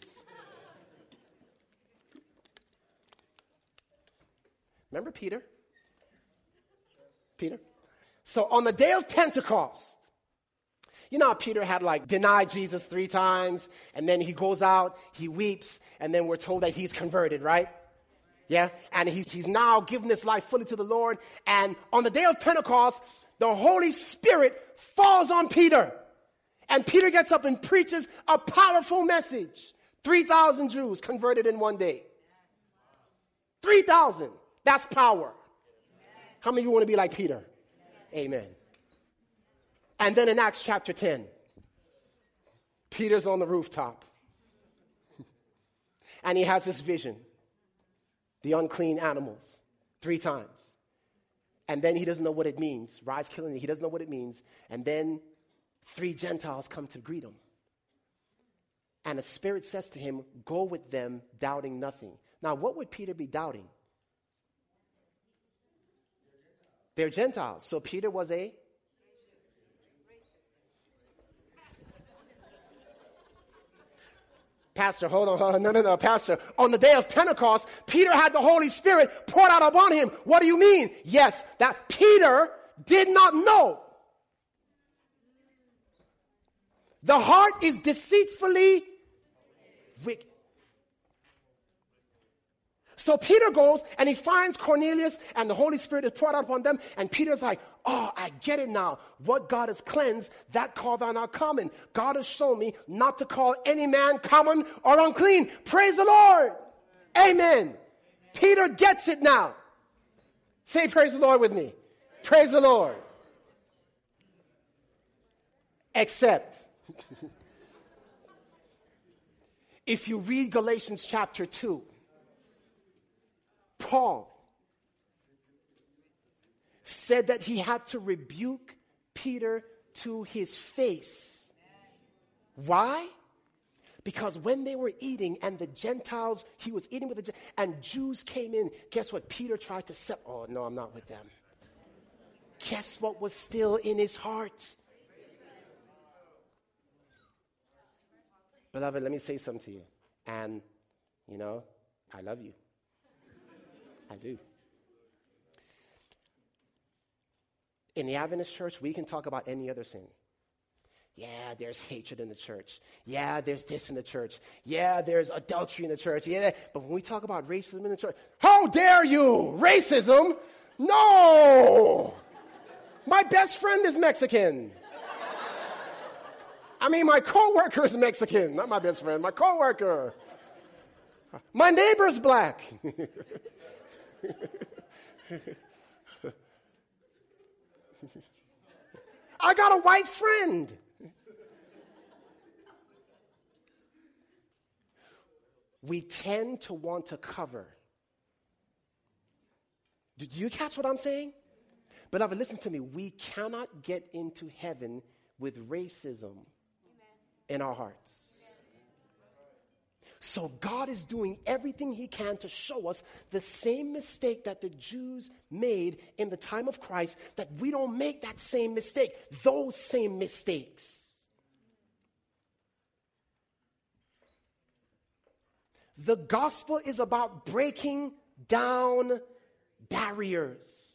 Remember Peter? Peter? So on the day of Pentecost, you know how Peter had like denied Jesus three times, and then he goes out, he weeps, and then we're told that he's converted, right? Yeah? And he's, he's now given his life fully to the Lord. And on the day of Pentecost, the Holy Spirit falls on Peter. And Peter gets up and preaches a powerful message. three thousand Jews converted in one day. three thousand. That's power. How many of you want to be like Peter? Amen. And then in Acts chapter ten, Peter's on the rooftop. And he has this vision. The unclean animals. Three times. And then he doesn't know what it means. Rise, killing, he doesn't know what it means. And then three Gentiles come to greet him. And the Spirit says to him, go with them, doubting nothing. Now, what would Peter be doubting? They're Gentiles. So Peter was a... Pastor, hold on, hold on. No, no, no, Pastor. On the day of Pentecost, Peter had the Holy Spirit poured out upon him. What do you mean? Yes, that Peter did not know. The heart is deceitfully wicked. So Peter goes and he finds Cornelius and the Holy Spirit is poured out upon them. And Peter's like, oh, I get it now. What God has cleansed, that call thou not common. God has shown me not to call any man common or unclean. Praise the Lord. Amen. Amen. Peter gets it now. Say praise the Lord with me. Praise the Lord. Except, if you read Galatians chapter two, Paul said that he had to rebuke Peter to his face. Why? Because when they were eating and the Gentiles, he was eating with the and Jews came in, guess what? Peter tried to say, oh, no, I'm not with them. Guess what was still in his heart? Beloved, let me say something to you. And, you know, I love you. I do. In the Adventist church, we can talk about any other sin. Yeah, there's hatred in the church. Yeah, there's this in the church. Yeah, there's adultery in the church. Yeah, but when we talk about racism in the church, how dare you? Racism? No! My best friend is Mexican. I mean, my coworker is Mexican. Not my best friend, my coworker. My neighbor's black. I got a white friend. we tend to want to cover. Do you catch what I'm saying? Beloved, listen to me. We cannot get into heaven with racism Amen. In our hearts. So God is doing everything he can to show us the same mistake that the Jews made in the time of Christ, that we don't make that same mistake, those same mistakes. The gospel is about breaking down barriers.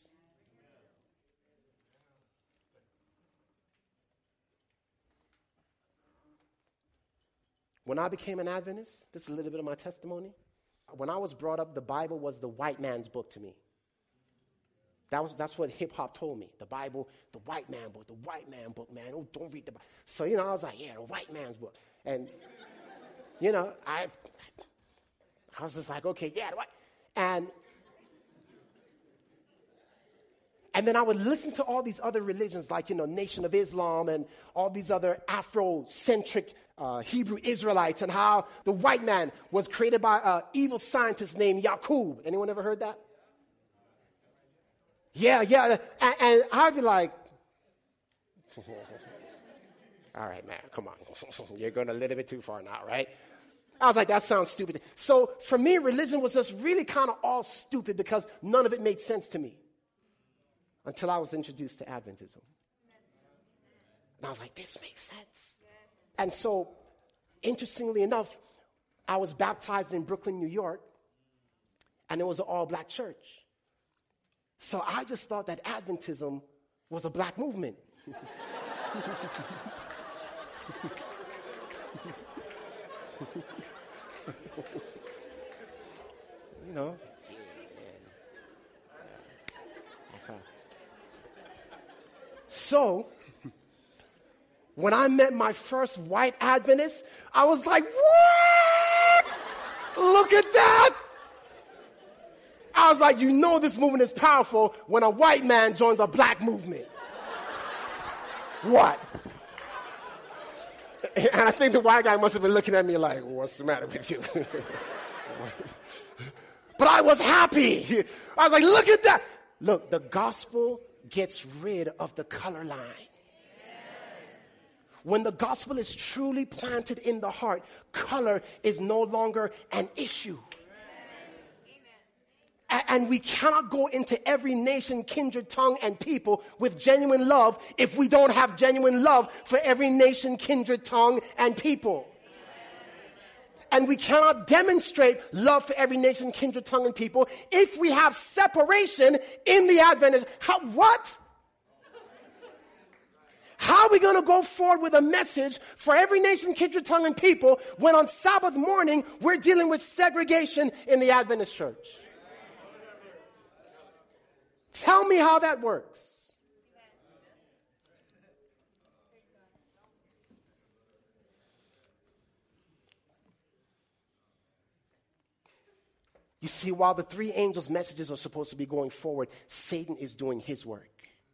When I became an Adventist, this is a little bit of my testimony. When I was brought up, the Bible was the white man's book to me. That was, that's what hip-hop told me. The Bible, the white man book, the white man book, man. Oh, don't read the Bible. So, you know, I was like, yeah, the white man's book. And, you know, I I was just like, okay, yeah, the white. And, and then I would listen to all these other religions, like, you know, Nation of Islam and all these other Afrocentric Uh, Hebrew Israelites, and how the white man was created by an evil scientist named Yaqub. Anyone ever heard that? Yeah, yeah. And, and I'd be like, all right, man, come on. You're going a little bit too far now, right? I was like, that sounds stupid. So for me, religion was just really kind of all stupid because none of it made sense to me until I was introduced to Adventism. And I was like, this makes sense. And so, interestingly enough, I was baptized in Brooklyn, New York, and it was an all-black church. So I just thought that Adventism was a black movement. You know. So, when I met my first white Adventist, I was like, what? Look at that. I was like, you know this movement is powerful when a white man joins a black movement. What? And I think the white guy must have been looking at me like, what's the matter with you? But I was happy. I was like, look at that. Look, the gospel gets rid of the color line. When the gospel is truly planted in the heart, color is no longer an issue. Amen. And we cannot go into every nation, kindred, tongue, and people with genuine love if we don't have genuine love for every nation, kindred, tongue, and people. And we cannot demonstrate love for every nation, kindred, tongue, and people if we have separation in the Adventist. How, what? How are we going to go forward with a message for every nation, kindred, tongue, and people when on Sabbath morning we're dealing with segregation in the Adventist church? Tell me how that works. You see, while the three angels' messages are supposed to be going forward, Satan is doing his work.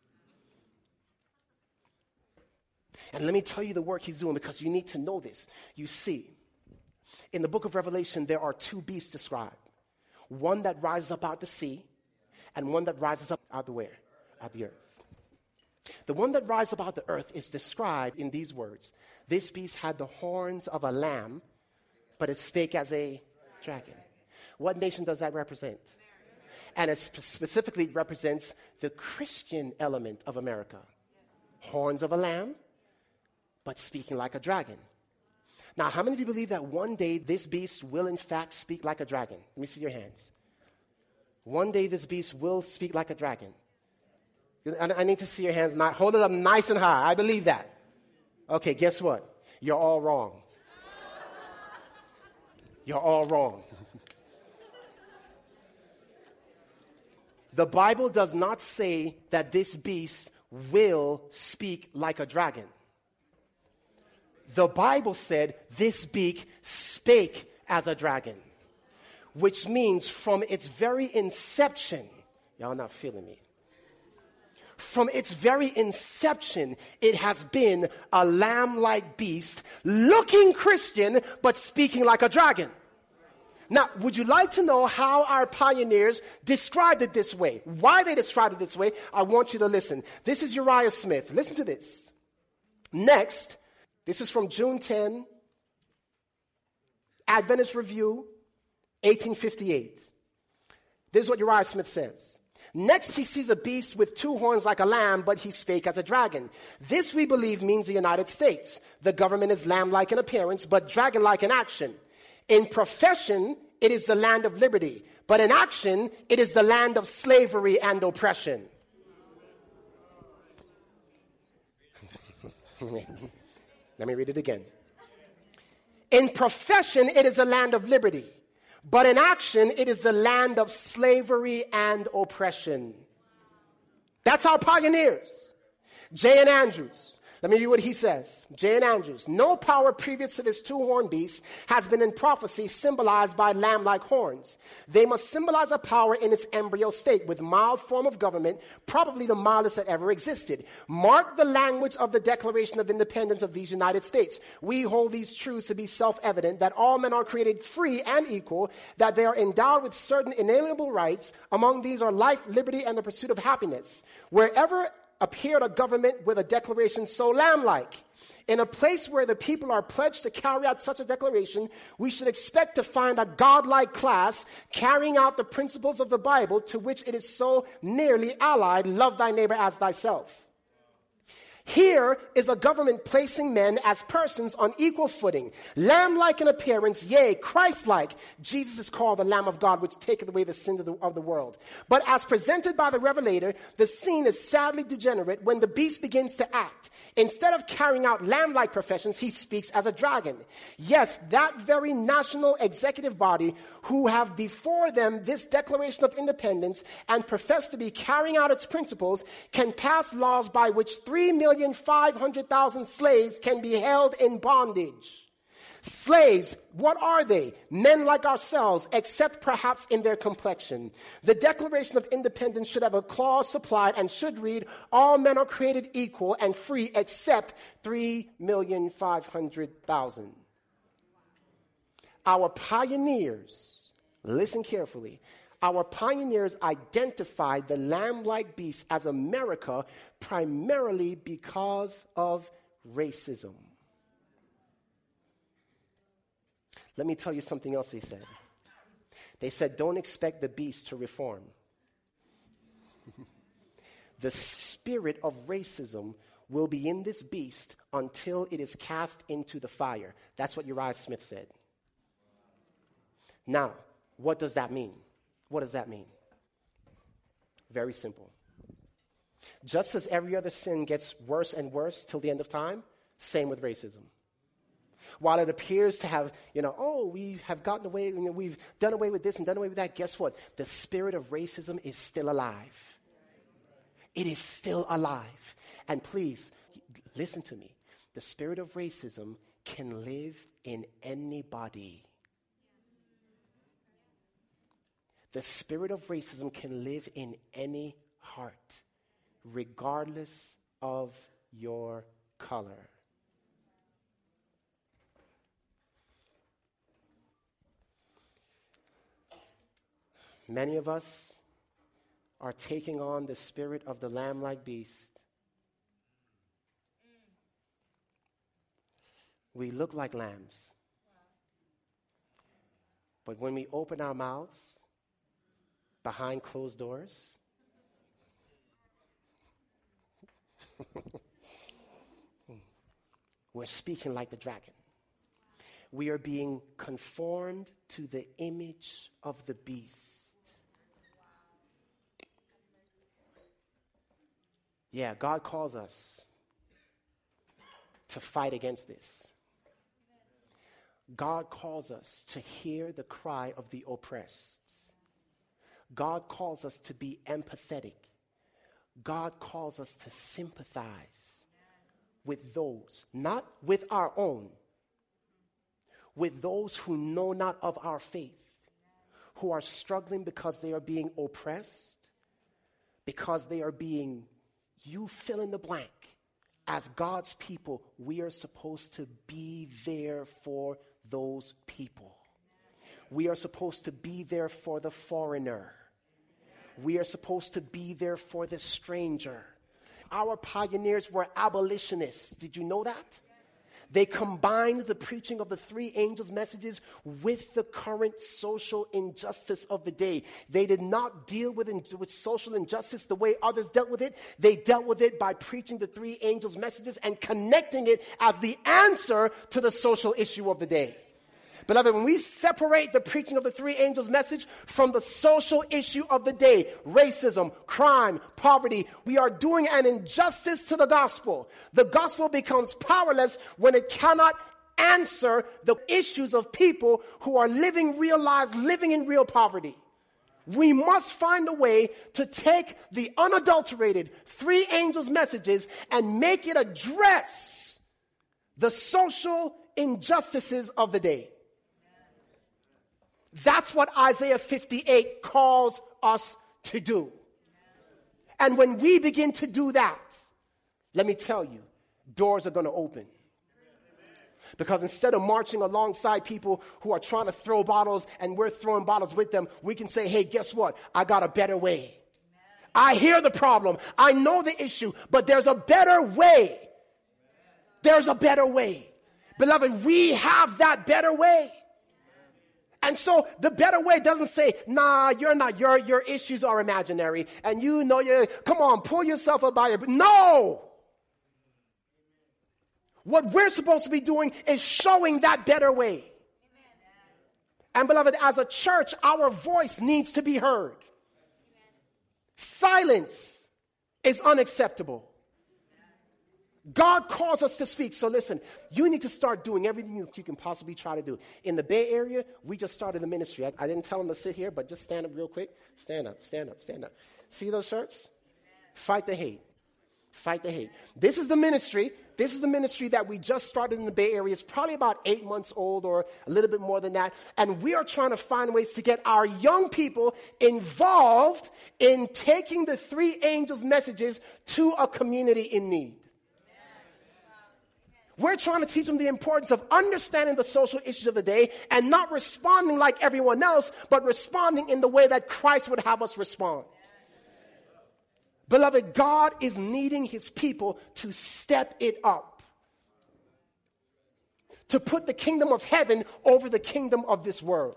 And let me tell you the work he's doing because you need to know this. You see, in the book of Revelation, there are two beasts described. One that rises up out the sea and one that rises up out the where? Out the earth. The one that rises up out the earth is described in these words. This beast had the horns of a lamb, but it spake as a dragon. What nation does that represent? And it sp- specifically represents the Christian element of America. Horns of a lamb, but speaking like a dragon. Now, how many of you believe that one day this beast will in fact speak like a dragon? Let me see your hands. One day this beast will speak like a dragon. I, I need to see your hands. Not, hold it up nice and high. I believe that. Okay, guess what? You're all wrong. You're all wrong. The Bible does not say that this beast will speak like a dragon. The Bible said this beast spake as a dragon, which means from its very inception, y'all not feeling me. From its very inception, it has been a lamb-like beast, looking Christian, but speaking like a dragon. Now, would you like to know how our pioneers described it this way? Why they described it this way? I want you to listen. This is Uriah Smith. Listen to this. Next, this is from June tenth, Adventist Review, eighteen fifty-eight. This is what Uriah Smith says. Next, he sees a beast with two horns like a lamb, but he spake as a dragon. This, we believe, means the United States. The government is lamb-like in appearance, but dragon-like in action. In profession, it is the land of liberty, but in action, it is the land of slavery and oppression. Let me read it again. In profession, it is a land of liberty, but in action, it is the land of slavery and oppression. That's our pioneers. J N Andrews. Let me read what he says. J N Andrews. No power previous to this two-horned beast has been in prophecy symbolized by lamb-like horns. They must symbolize a power in its embryo state with mild form of government, probably the mildest that ever existed. Mark the language of the Declaration of Independence of these United States. We hold these truths to be self-evident, that all men are created free and equal, that they are endowed with certain inalienable rights. Among these are life, liberty, and the pursuit of happiness. Wherever appeared a government with a declaration so lamb-like. In a place where the people are pledged to carry out such a declaration, we should expect to find a godlike class carrying out the principles of the Bible to which it is so nearly allied, love thy neighbor as thyself. Here is a government placing men as persons on equal footing, lamb-like in appearance, yea, Christ-like. Jesus is called the Lamb of God, which taketh away the sin of the, of the world. But as presented by the Revelator, the scene is sadly degenerate when the beast begins to act. Instead of carrying out lamb-like professions, he speaks as a dragon. Yes, that very national executive body who have before them this Declaration of Independence and profess to be carrying out its principles can pass laws by which three million five hundred thousand slaves can be held in bondage. Slaves, what are they? Men like ourselves, except perhaps in their complexion. The Declaration of Independence should have a clause supplied and should read, all men are created equal and free except three million five hundred thousand. Our pioneers, listen carefully, our pioneers identified the lamb-like beast as America primarily because of racism. Let me tell you something else they said. They said, don't expect the beast to reform. The spirit of racism will be in this beast until it is cast into the fire. That's what Uriah Smith said. Now, what does that mean? What does that mean? Very simple. Just as every other sin gets worse and worse till the end of time, same with racism. While it appears to have, you know, oh, we have gotten away, you know, we've done away with this and done away with that, guess what? The spirit of racism is still alive. It is still alive. And please, listen to me. The spirit of racism can live in anybody. The spirit of racism can live in any heart, regardless of your color. Many of us are taking on the spirit of the lamb-like beast. We look like lambs. But when we open our mouths behind closed doors, we're speaking like the dragon. We are being conformed to the image of the beast. Yeah, God calls us to fight against this. God calls us to hear the cry of the oppressed. God calls us to be empathetic. God calls us to sympathize with those, not with our own, with those who know not of our faith, who are struggling because they are being oppressed, because they are being, you fill in the blank. As God's people, we are supposed to be there for those people. We are supposed to be there for the foreigner. We are supposed to be there for the stranger. Our pioneers were abolitionists. Did you know that? They combined the preaching of the three angels' messages with the current social injustice of the day. They did not deal with, in, with social injustice the way others dealt with it. They dealt with it by preaching the three angels' messages and connecting it as the answer to the social issue of the day. Beloved, when we separate the preaching of the three angels' message from the social issue of the day, racism, crime, poverty, we are doing an injustice to the gospel. The gospel becomes powerless when it cannot answer the issues of people who are living real lives, living in real poverty. We must find a way to take the unadulterated three angels' messages and make it address the social injustices of the day. That's what Isaiah fifty-eight calls us to do. And when we begin to do that, let me tell you, doors are going to open. Because instead of marching alongside people who are trying to throw bottles and we're throwing bottles with them, we can say, hey, guess what? I got a better way. I hear the problem. I know the issue, but there's a better way. There's a better way. Beloved, we have that better way. And so the better way doesn't say, nah, you're not, your, your issues are imaginary. And you know, you come on, pull yourself up by your, no. What we're supposed to be doing is showing that better way. And beloved, as a church, our voice needs to be heard. Silence is unacceptable. God calls us to speak. So listen, you need to start doing everything that you can possibly try to do. In the Bay Area, we just started a ministry. I, I didn't tell them to sit here, but just stand up real quick. Stand up, stand up, stand up. See those shirts? Fight the hate. Fight the hate. This is the ministry. This is the ministry that we just started in the Bay Area. It's probably about eight months old or a little bit more than that. And we are trying to find ways to get our young people involved in taking the three angels' messages to a community in need. We're trying to teach them the importance of understanding the social issues of the day and not responding like everyone else, but responding in the way that Christ would have us respond. Beloved, God is needing his people to step it up, to put the kingdom of heaven over the kingdom of this world,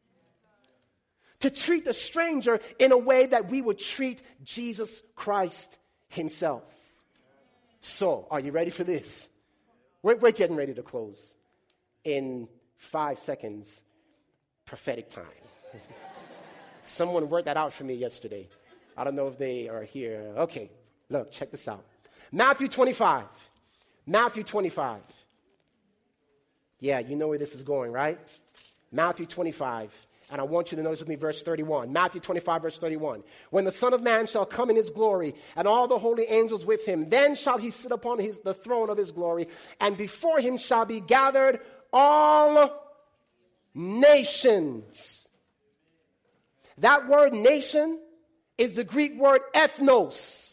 to treat the stranger in a way that we would treat Jesus Christ himself. So, are you ready for this? We're, we're getting ready to close in five seconds, prophetic time. Someone worked that out for me yesterday. I don't know if they are here. Okay, look, check this out. Matthew twenty-five. Matthew twenty-five. Yeah, you know where this is going, right? Matthew twenty-five. And I want you to notice with me verse thirty-one. Matthew twenty-five, verse thirty-one. When the Son of Man shall come in his glory, and all the holy angels with him, then shall he sit upon his, the throne of his glory, and before him shall be gathered all nations. That word nation is the Greek word ethnos.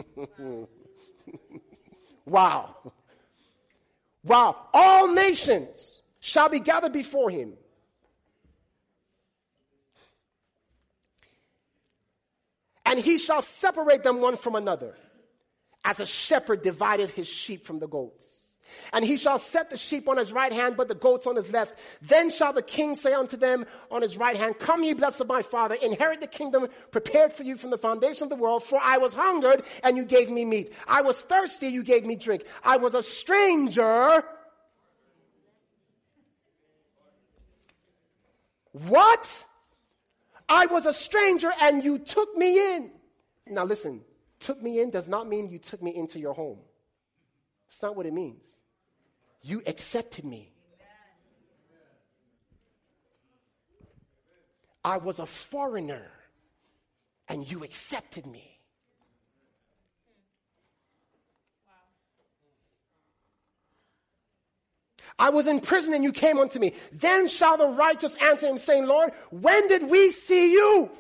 Wow. Wow. All nations shall be gathered before him. And he shall separate them one from another, as a shepherd divideth his sheep from the goats. And he shall set the sheep on his right hand, but the goats on his left. Then shall the king say unto them on his right hand, Come ye blessed of my Father, inherit the kingdom prepared for you from the foundation of the world. For I was hungered, and you gave me meat. I was thirsty, you gave me drink. I was a stranger. What? I was a stranger and you took me in. Now listen, took me in does not mean you took me into your home. It's not what it means. You accepted me. I was a foreigner and you accepted me. I was in prison and you came unto me. Then shall the righteous answer him, saying, Lord, when did we see you?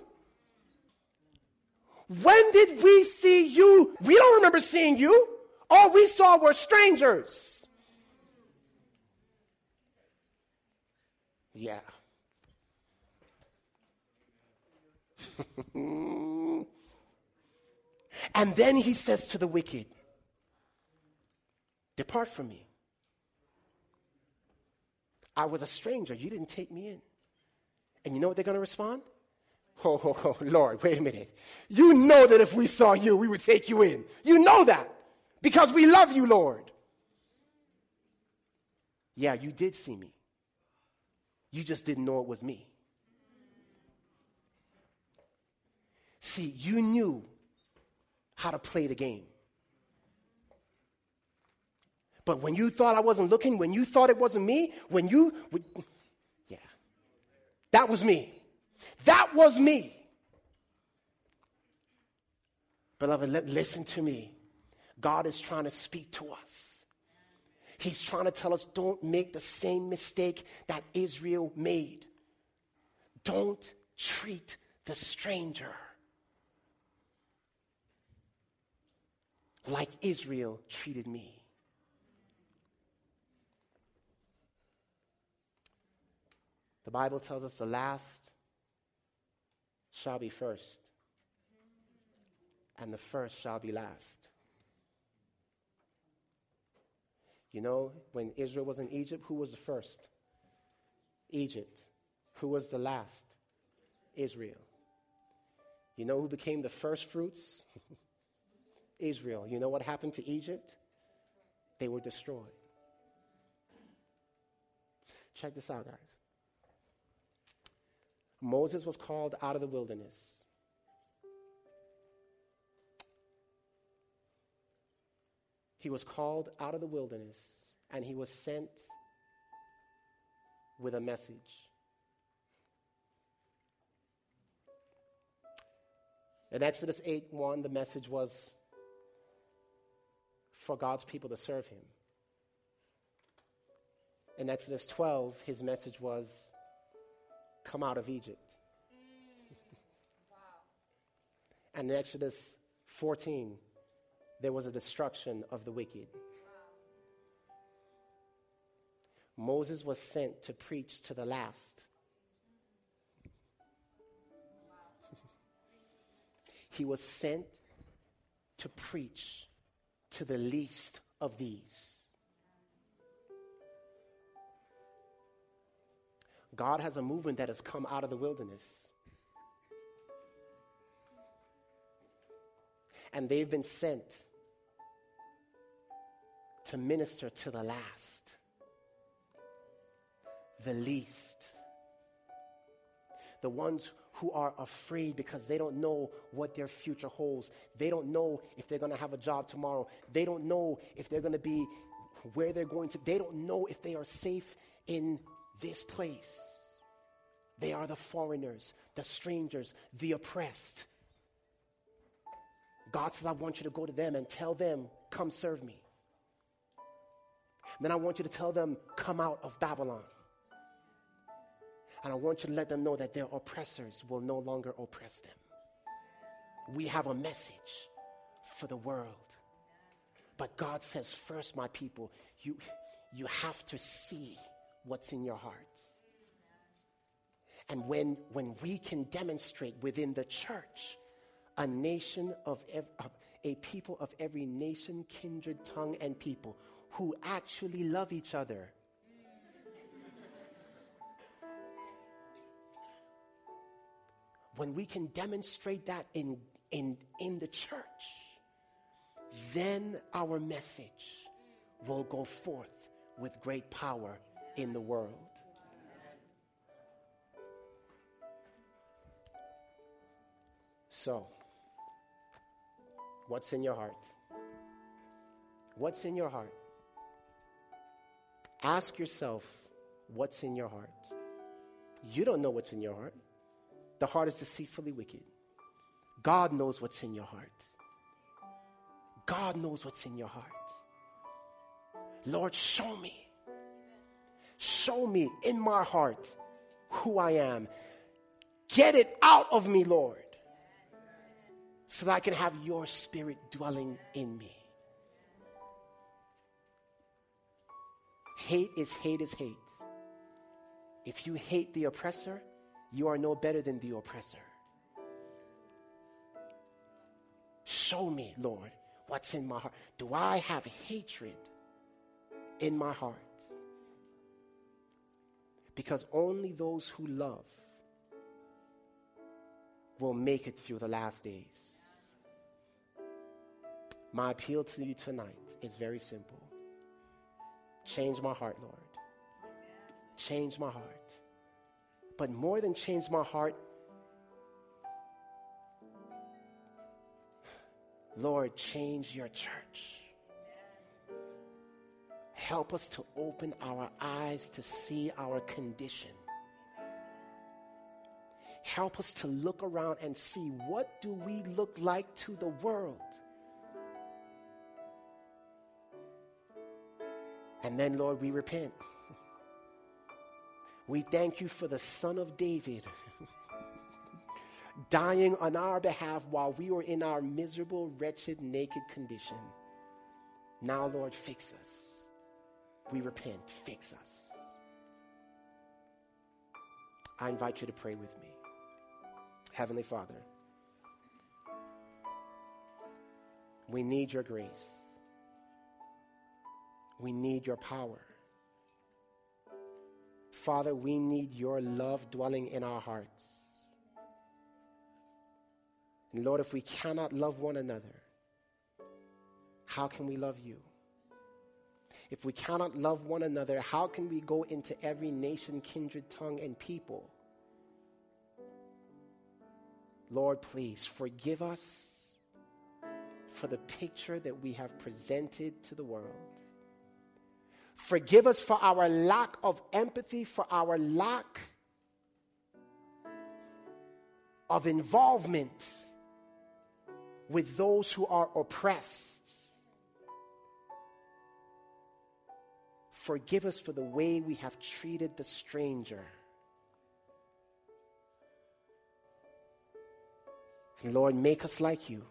When did we see you? We don't remember seeing you. All we saw were strangers. Yeah. And then he says to the wicked, depart from me. I was a stranger. You didn't take me in. And you know what they're going to respond? Oh, oh, oh, Lord, wait a minute. You know that if we saw you, we would take you in. You know that because we love you, Lord. Yeah, you did see me. You just didn't know it was me. See, you knew how to play the game. But when you thought I wasn't looking, when you thought it wasn't me, when you, yeah, that was me. That was me. Beloved, let, listen to me. God is trying to speak to us. He's trying to tell us, don't make the same mistake that Israel made. Don't treat the stranger like Israel treated me. The Bible tells us the last shall be first, and the first shall be last. You know, when Israel was in Egypt, who was the first? Egypt. Who was the last? Israel. You know who became the first fruits? Israel. You know what happened to Egypt? They were destroyed. Check this out, guys. Moses was called out of the wilderness. He was called out of the wilderness, and he was sent with a message. In Exodus eight one, the message was for God's people to serve him. In Exodus twelve, his message was, come out of Egypt. Wow. And in Exodus fourteen, there was a destruction of the wicked. Wow. Moses was sent to preach to the last. Wow. He was sent to preach to the least of these. God has a movement that has come out of the wilderness. And they've been sent to minister to the last, the least, the ones who are afraid because they don't know what their future holds. They don't know if they're going to have a job tomorrow. They don't know if they're going to be where they're going to. They don't know if they are safe in this place. They are the foreigners, the strangers, the oppressed. God says, I want you to go to them and tell them, come serve me. Then I want you to tell them, come out of Babylon. And I want you to let them know that their oppressors will no longer oppress them. We have a message for the world. But God says, first, my people, you, you have to see what's in your hearts. And when, when we can demonstrate within the church a nation of ev- a people of every nation, kindred, tongue, and people who actually love each other. When we can demonstrate that in, in, in the church, then our message will go forth with great power in the world. So, what's in your heart? What's in your heart? Ask yourself, what's in your heart? You don't know what's in your heart. The heart is deceitfully wicked. God knows what's in your heart. God knows what's in your heart. Lord, show me. Show me in my heart who I am. Get it out of me, Lord, so that I can have your spirit dwelling in me. Hate is hate is hate. If you hate the oppressor, you are no better than the oppressor. Show me, Lord, what's in my heart. Do I have hatred in my heart? Because only those who love will make it through the last days. My appeal to you tonight is very simple. Change my heart, Lord. Change my heart. But more than change my heart, Lord, change your church. Help us to open our eyes to see our condition. Help us to look around and see, what do we look like to the world? And then, Lord, we repent. We thank you for the Son of David dying on our behalf while we were in our miserable, wretched, naked condition. Now, Lord, fix us. We repent. Fix us. I invite you to pray with me. Heavenly Father, we need your grace. We need your power. Father, we need your love dwelling in our hearts. And Lord, if we cannot love one another, how can we love you? If we cannot love one another, how can we go into every nation, kindred, tongue, and people? Lord, please forgive us for the picture that we have presented to the world. Forgive us for our lack of empathy, for our lack of involvement with those who are oppressed. Forgive us for the way we have treated the stranger. And Lord, make us like you.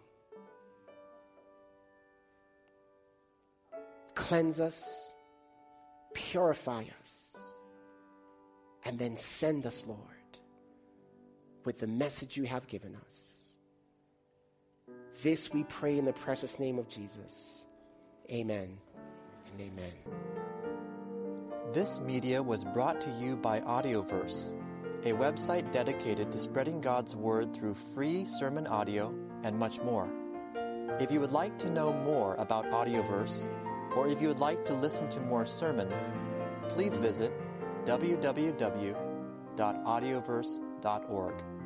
Cleanse us, purify us, and then send us, Lord, with the message you have given us. This we pray in the precious name of Jesus. Amen and amen. This media was brought to you by Audioverse, a website dedicated to spreading God's Word through free sermon audio and much more. If you would like to know more about Audioverse, or if you would like to listen to more sermons, please visit w w w dot audioverse dot org.